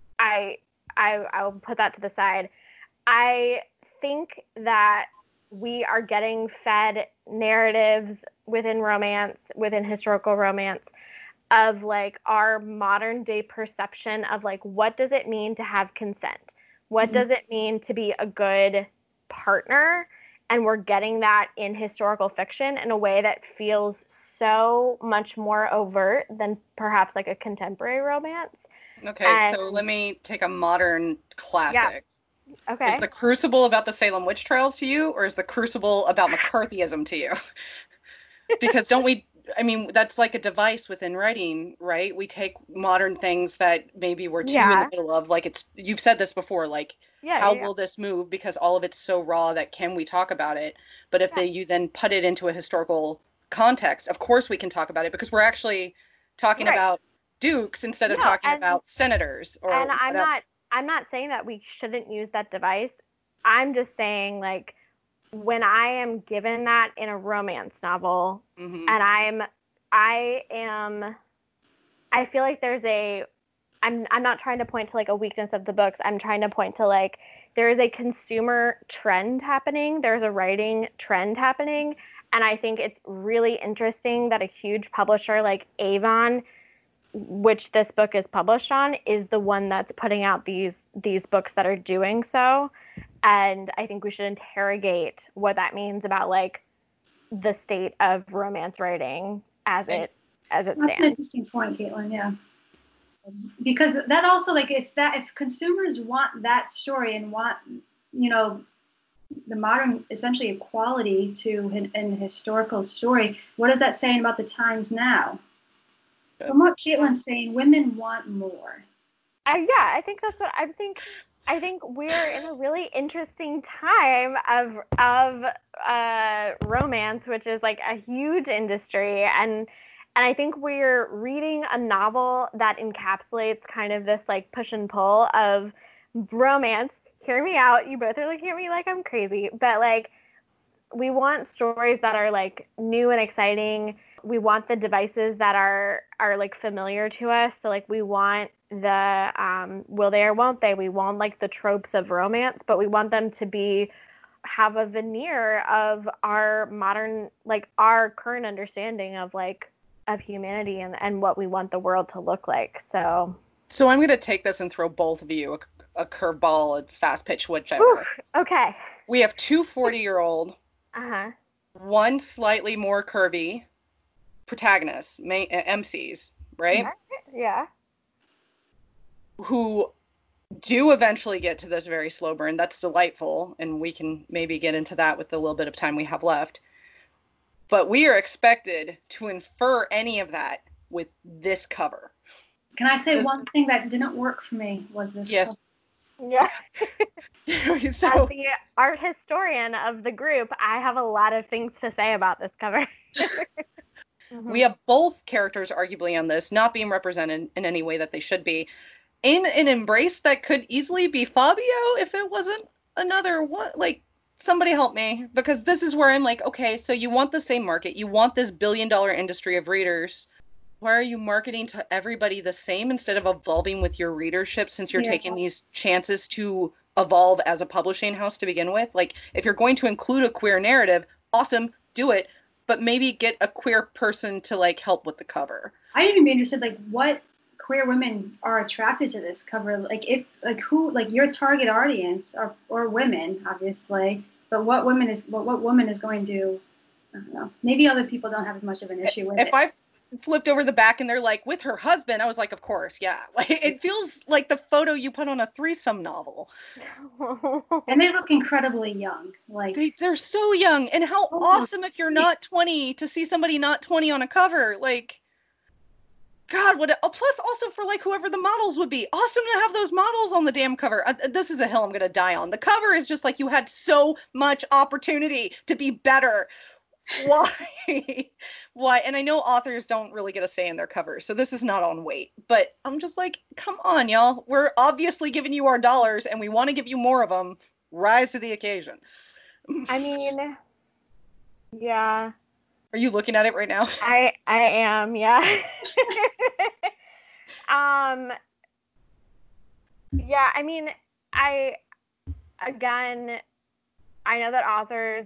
I'll put that to the side. I think that we are getting fed narratives within romance, within historical romance, of like our modern day perception of like, what does it mean to have consent? What does it mean to be a good partner? And we're getting that in historical fiction in a way that feels so much more overt than perhaps like a contemporary romance. Okay, so let me take a modern classic. Yeah. Okay. Is The Crucible about the Salem witch trials to you, or is The Crucible about McCarthyism to you? Because that's like a device within writing, right? We take modern things that maybe we're too in the middle of, like you've said this before, like how will this move? Because all of it's so raw that can we talk about it? But if you then put it into a historical context, of course we can talk about it because we're actually talking about dukes instead of talking about senators. And I'm not saying that we shouldn't use that device. I'm just saying, like, when I am given that in a romance novel, and I feel like I'm not trying to point to like a weakness of the books. I'm trying to point to like, there is a consumer trend happening. There's a writing trend happening. And I think it's really interesting that a huge publisher like Avon, which this book is published on, is the one that's putting out these books that are doing so. And I think we should interrogate what that means about like the state of romance writing as it stands. That's an interesting point, Caitlin. Yeah, because that also, like, if consumers want that story and want, the modern essentially equality to an historical story, what is that saying about the times now? From what Caitlin's saying, women want more. I think that's what I think. I think we're in a really interesting time of romance, which is like a huge industry, and I think we're reading a novel that encapsulates kind of this like push and pull of romance. Hear me out. You both are looking at me like I'm crazy, but like we want stories that are like new and exciting. We want the devices that are like familiar to us. So like we want the will they or won't they? We want like the tropes of romance, but we want them to have a veneer of our modern, like our current understanding of like of humanity and what we want the world to look like. So I'm going to take this and throw both of you a curveball, a fast pitch, whichever. Oof, okay. We have two 40-year-old, one slightly more curvy protagonists, MCs, right? Yeah. Who do eventually get to this very slow burn. That's delightful, and we can maybe get into that with the little bit of time we have left. But we are expected to infer any of that with this cover. Can I say one thing that didn't work for me was this cover? Yeah. So, as the art historian of the group, I have a lot of things to say about this cover. We have both characters arguably on this not being represented in any way that they should be. In an embrace that could easily be Fabio if it wasn't another one. Like, somebody help me, because this is where I'm like, okay, so you want the same market, you want this billion-dollar industry of readers. Why are you marketing to everybody the same instead of evolving with your readership, since you're taking these chances to evolve as a publishing house to begin with? Like, if you're going to include a queer narrative, awesome, do it, but maybe get a queer person to like help with the cover. I'd even be interested, like, what queer women are attracted to this cover, like if like who, like your target audience or women, obviously, but what woman is going to, I don't know, maybe other people don't have as much of an issue with it. flipped over the back and they're like, with her husband. I was like, of course, yeah. Like, it feels like the photo you put on a threesome novel. And they look incredibly young. Like They're so young. And how awesome if you're not 20 to see somebody not 20 on a cover. Like, God, plus also for like whoever the models would be. Awesome to have those models on the damn cover. This is a hill I'm going to die on. The cover is just like you had so much opportunity to be better. Why? Why? And I know authors don't really get a say in their covers, so this is not on weight. But I'm just like, come on, y'all. We're obviously giving you our dollars and we want to give you more of them. Rise to the occasion. I mean, yeah. Are you looking at it right now? I am, yeah. Yeah, I mean, I know that authors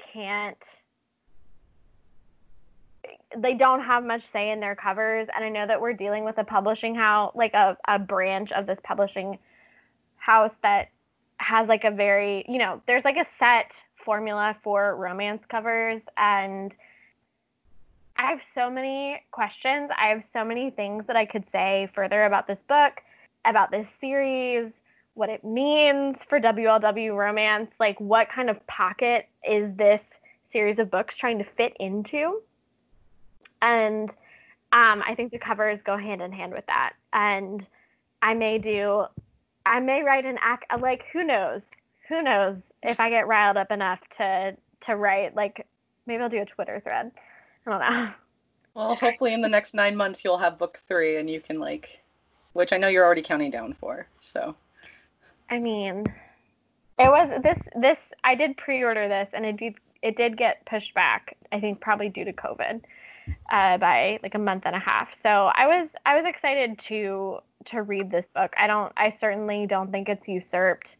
they don't have much say in their covers, and I know that we're dealing with a publishing house, like a branch of this publishing house that has like a very, there's like a set formula for romance covers, and I have so many questions. I have so many things that I could say further about this book, about this series, what it means for WLW romance, like what kind of pocket is this series of books trying to fit into? And I think the covers go hand in hand with that. And I may write an act, like, who knows if I get riled up enough to write, like, maybe I'll do a Twitter thread. I don't know. Well, hopefully in the next 9 months you'll have book 3 and you can which I know you're already counting down for. So, I mean, it was this. I did pre-order this, and it did get pushed back. I think probably due to COVID, by like a month and a half. So I was excited to read this book. I certainly don't think it's usurped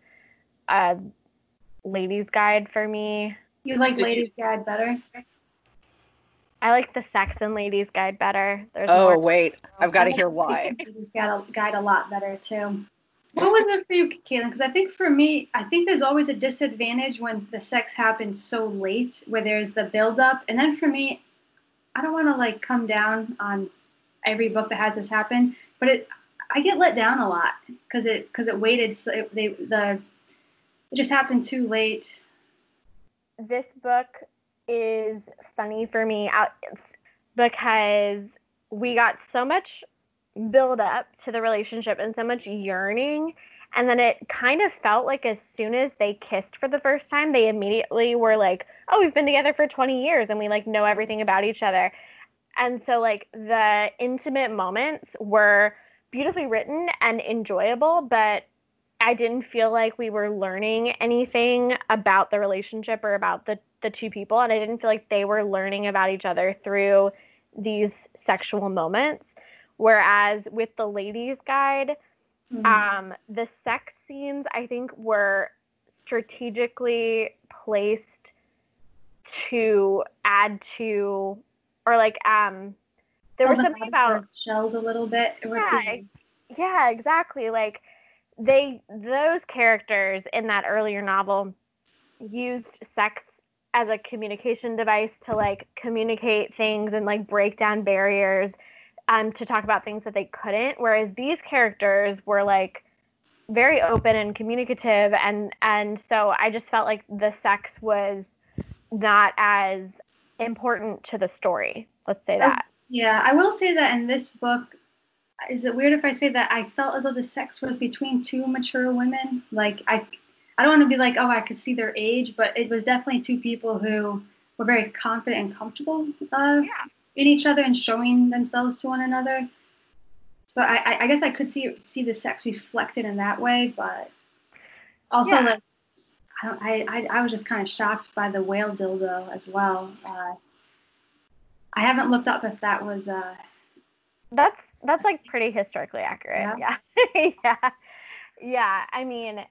Ladies Guide for me. You like Ladies Guide better? I like the Sex and Ladies Guide better. There's more. Wait, I've got to hear why. Ladies Guide a lot better too. What was it for you, Caitlin? Because I think for me, there's always a disadvantage when the sex happens so late, where there's the build-up, and then for me, I don't want to like come down on every book that has this happen, but I get let down a lot because it waited, so it just happened too late. This book is funny for me because we got so much build up to the relationship and so much yearning, and then it kind of felt like as soon as they kissed for the first time, they immediately were like, oh, we've been together for 20 years and we like know everything about each other. And so like the intimate moments were beautifully written and enjoyable, but I didn't feel like we were learning anything about the relationship or about the two people, and I didn't feel like they were learning about each other through these sexual moments. Whereas with the Ladies Guide, the sex scenes, I think, were strategically placed to add to, or like, there was something about shells a little bit. Yeah, exactly. Like those characters in that earlier novel used sex as a communication device to like communicate things and like break down barriers, to talk about things that they couldn't, whereas these characters were like very open and communicative, and so I just felt like the sex was not as important to the story. Let's say that. Yeah, I will say that in this book, is it weird if I say that I felt as though the sex was between two mature women? Like I don't want to be like, oh, I could see their age, but it was definitely two people who were very confident and comfortable in each other and showing themselves to one another. So I guess I could see the sex reflected in that way, but also like I was just kind of shocked by the whale dildo as well. I haven't looked up if that was. That's like pretty historically accurate. Yeah. Yeah. I mean,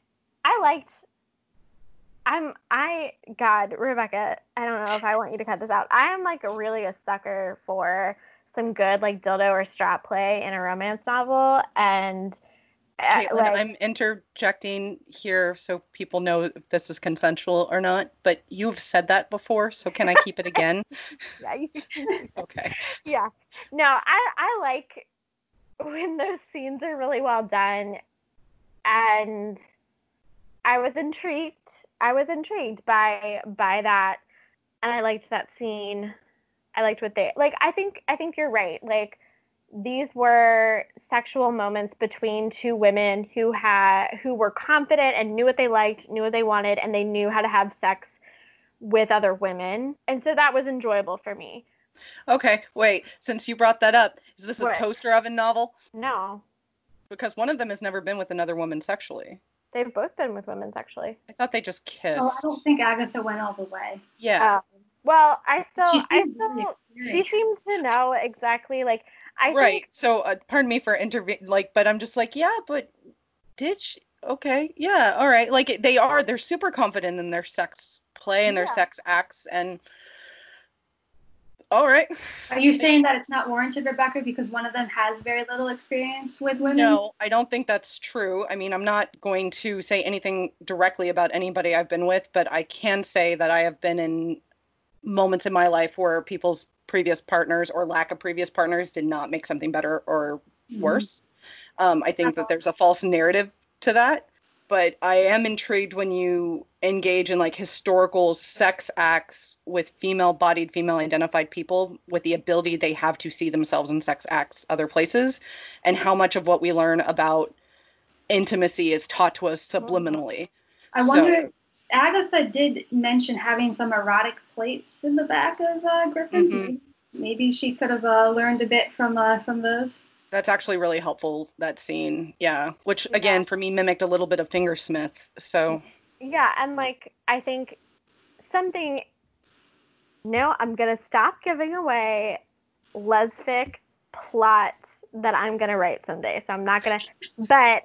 God, Rebecca, I don't know if I want you to cut this out. I am like really a sucker for some good like dildo or strap play in a romance novel, and Caitlin, Like, I'm interjecting here so people know if this is consensual or not, but you've said that before, so can I keep it again? yeah, Okay. yeah. No, I like when those scenes are really well done, and I was intrigued. I was intrigued by that, and I liked that scene. I liked what they like. I think you're right. Like, these were sexual moments between two women who were confident and knew what they liked, knew what they wanted, and they knew how to have sex with other women. And so that was enjoyable for me. Okay, wait, since you brought that up, is this a What? toaster oven novel? No, Because one of them has never been with another woman sexually. they've both been with women sexually. I thought they just Oh, I don't kissed. think Agatha went all the way. Yeah. Well, She seemed very she experienced. seemed to know exactly. Like, I Right. think, So, pardon me for intervene, like, but I'm just like, yeah, but did she? Okay, yeah, all right. Like, they're super confident in their sex play and their yeah, sex acts, and all right. Are you saying that it's not warranted, Rebecca, because one of them has very little experience with women? No, I don't think that's true. I mean, I'm not going to say anything directly about anybody I've been with, but I can say that I have been in moments in my life where people's previous partners or lack of previous partners did not make something better or Mhm. worse. I think that there's a false narrative to that, but I am intrigued when you engage in like historical sex acts with female-bodied, female-identified people with the ability they have to see themselves in sex acts other places, and how much of what we learn about intimacy is taught to us subliminally. I So, wonder, Agatha did mention having some erotic plates in the back of Griffin's. mhm. Maybe she could have learned a bit from those. That's actually really helpful, that scene. Yeah. Which yeah, again, for me, mimicked a little bit of Fingersmith. So, yeah, and like, I think something. No, I'm gonna stop giving away lesfic plots that I'm gonna write someday. So I'm not gonna. But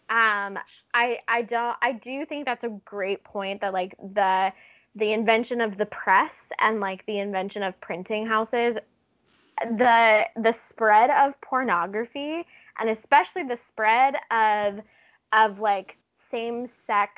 I do think that's a great point, that like the invention of the press and like the invention of printing houses, the spread of pornography, and especially the spread of like same sex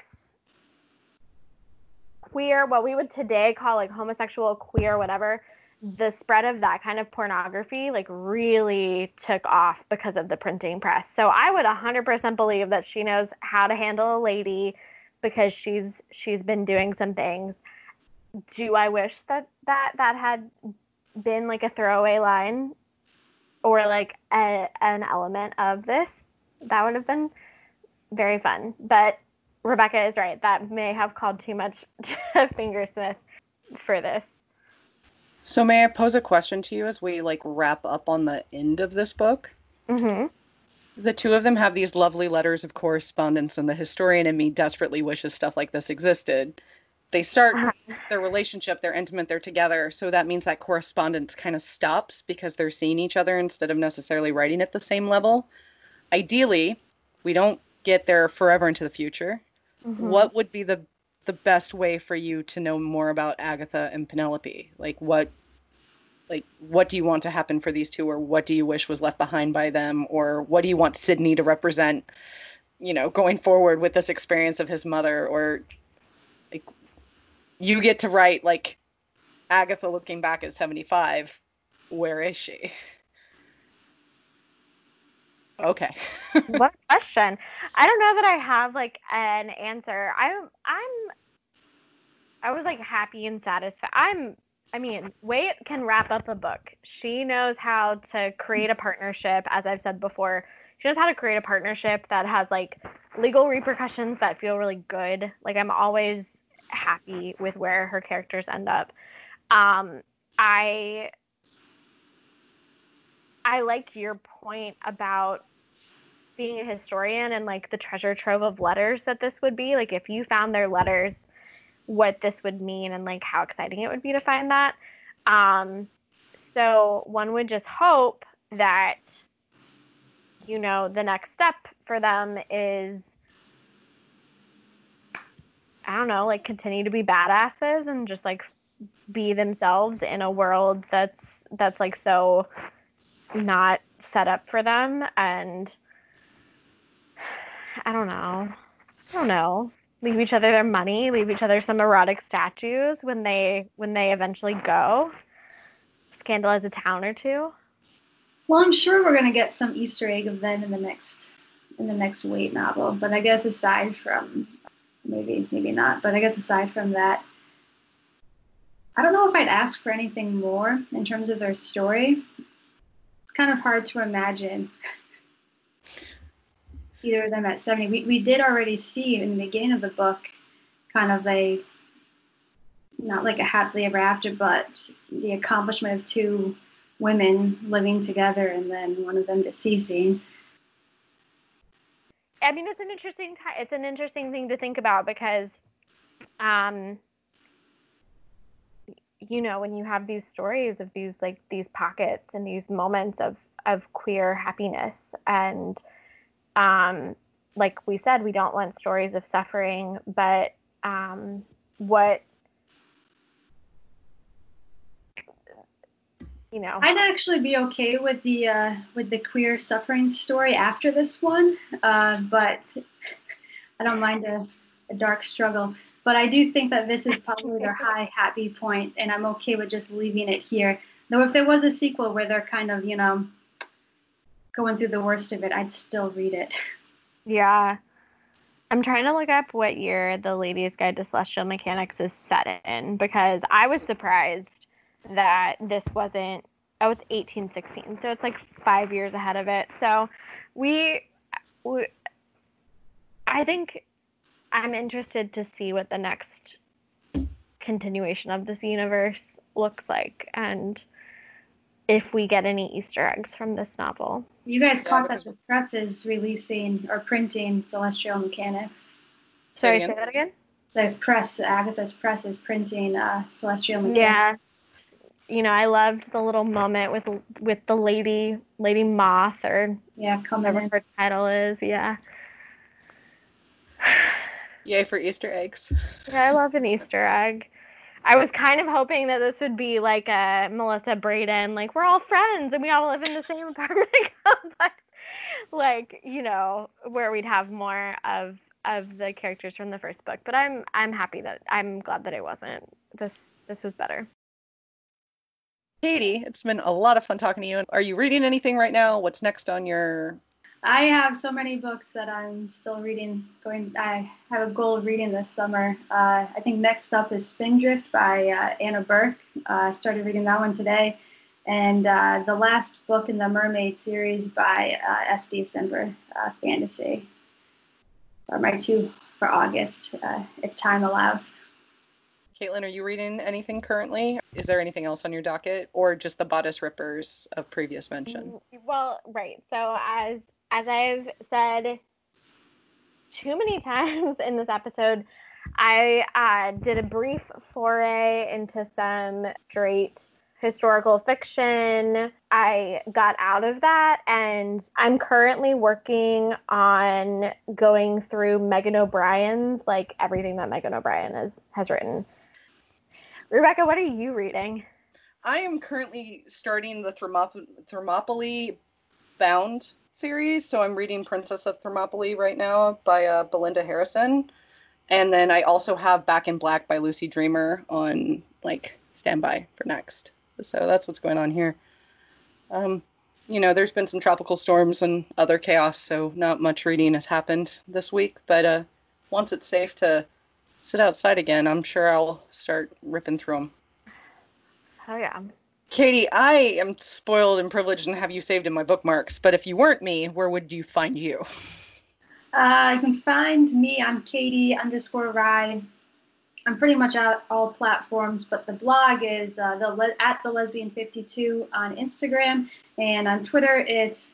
queer, what we would today call like homosexual, queer, whatever, the spread of that kind of pornography like really took off because of the printing press. So I would 100% believe that she knows how to handle a lady, because she's been doing some things. Do I wish that had been like a throwaway line, or like an element of this? That would have been very fun. But Rebecca is right. That may have called too much to Fingersmith for this. so may I pose a question to you as we like wrap up on the end of this book? Mm-hmm. The two of them have these lovely letters of correspondence, and the historian in me desperately wishes stuff like this existed. They start their relationship, they're intimate, they're together. So that means that correspondence kind of stops because they're seeing each other instead of necessarily writing at the same level. Ideally, we don't get there forever into the future. Mm-hmm. What would be the best way for you to know more about Agatha and Penelope? Like what do you want to happen for these two, or what do you wish was left behind by them, or what do you want Sydney to represent, going forward with this experience of his mother? Or like you get to write like Agatha looking back at 75, where is she? Okay. What a question. I don't know that I have like an answer. I was like happy and satisfied. I mean, Wait can wrap up a book. She knows how to create a partnership, as I've said before. She knows how to create a partnership that has like legal repercussions that feel really good. Like, I'm always happy with where her characters end up. Um, I I like your point about being a historian and like the treasure trove of letters that this would be. Like, if you found their letters, what this would mean, and like how exciting it would be to find that. Um, so one would just hope that, the next step for them is, I don't know, like continue to be badasses and just like be themselves in a world that's like so not set up for them. And I don't know. Leave each other their money, leave each other some erotic statues when they eventually go. Scandalize a town or two. Well, I'm sure we're gonna get some Easter egg of them in the next Wait novel. But I guess aside from maybe not. But I guess aside from that, I don't know if I'd ask for anything more in terms of their story. It's kind of hard to imagine either of them at 70. We did already see in the beginning of the book kind of not like a happily ever after, but the accomplishment of two women living together and then one of them deceasing. I mean, it's an interesting thing to think about because, when you have these stories of these pockets and these moments of queer happiness, and like we said, we don't want stories of suffering, but what I'd actually be okay with the queer suffering story after this one, but I don't mind a dark struggle. But I do think that this is probably their high happy point, and I'm okay with just leaving it here. Though if there was a sequel where they're kind of going through the worst of it, I'd still read it. Yeah. I'm trying to look up what year The Lady's Guide to Celestial Mechanics is set in, because I was surprised that this wasn't, it's 1816, so it's like 5 years ahead of it. So I think I'm interested to see what the next continuation of this universe looks like, and if we get any Easter eggs from this novel. You guys caught that the press is releasing or printing Celestial Mechanics. Sorry, say that again? The press, Agatha's press, is printing Celestial Mechanics. Yeah. I loved the little moment with the lady moth, or whatever her title is. Yeah. Yay for Easter eggs. Yeah, I love an Easter egg. I was kind of hoping that this would be like a Melissa Braden, like we're all friends and we all live in the same apartment complex, where we'd have more of the characters from the first book. But I'm glad that it wasn't. This was better. Katie, it's been a lot of fun talking to you. Are you reading anything right now? What's next on your... I have so many books that I'm still reading. I have a goal of reading this summer. I think next up is Spindrift by Anna Burke. I started reading that one today. And the last book in the Mermaid series by S.D. Semper, Fantasy. Are my two for August, if time allows. Caitlin, are you reading anything currently? Is there anything else on your docket, or just the Bodice Rippers of previous mention? Well, right. So as I've said too many times in this episode, I did a brief foray into some straight historical fiction. I got out of that, and I'm currently working on going through Megan O'Brien's, everything that Megan O'Brien has written. Rebecca, what are you reading? I am currently starting the Thermopylae Bound series, so I'm reading Princess of Thermopylae right now by Belinda Harrison, and then I also have Back in Black by Lucy Dreamer on standby for next. So that's what's going on here. There's been some tropical storms and other chaos, so not much reading has happened this week, but once it's safe to sit outside again, I'm sure I'll start ripping through them. Oh yeah. Katie, I am spoiled and privileged and have you saved in my bookmarks, but if you weren't me, where would you find you? You can find me on Katie_Rye. I'm pretty much at all platforms, but the blog is at the Lesbian52 on Instagram, and on Twitter it's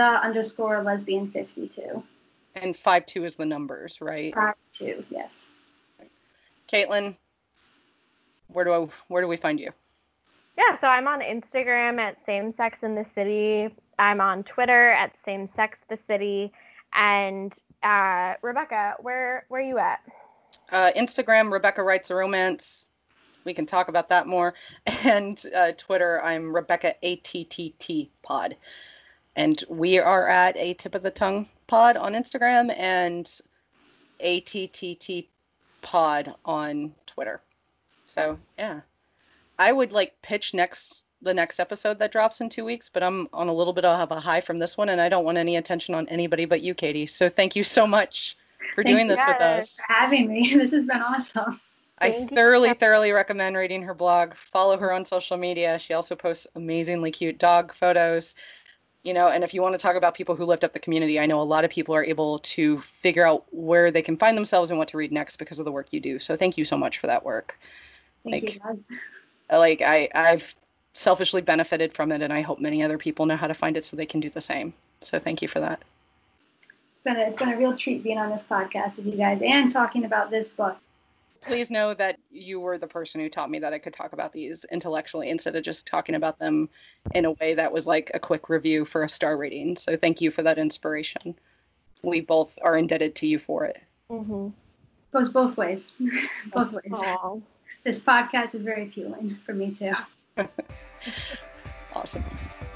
_Lesbian52. And 52 is the numbers, right? 52, yes. Caitlin, where do we find you? Yeah, so I'm on Instagram at Same Sex in the City. I'm on Twitter at Same Sex the City. And Rebecca, where are you at? Instagram, Rebecca Writes a Romance. We can talk about that more. And Twitter, I'm Rebecca ATTT Pod. And we are at A Tip of the Tongue Pod on Instagram and ATTT Pod on Twitter. So yeah, I would like pitch the next episode that drops in 2 weeks, but I'm on a little bit of a high from this one, and I don't want any attention on anybody but you, Katie. So thank you so much for doing this with us. For having me. This has been awesome. I thoroughly recommend reading her blog. Follow her on social media. She also posts amazingly cute dog photos. And if you want to talk about people who lift up the community, I know a lot of people are able to figure out where they can find themselves and what to read next because of the work you do. So thank you so much for that work. Thank you, guys. I've selfishly benefited from it, and I hope many other people know how to find it so they can do the same. So thank you for that. It's been a real treat being on this podcast with you guys and talking about this book. Please know that you were the person who taught me that I could talk about these intellectually instead of just talking about them in a way that was like a quick review for a star rating. So thank you for that inspiration. We both are indebted to you for it. Mm-hmm. Goes both ways. Both ways. Aww. This podcast is very appealing for me too. Awesome.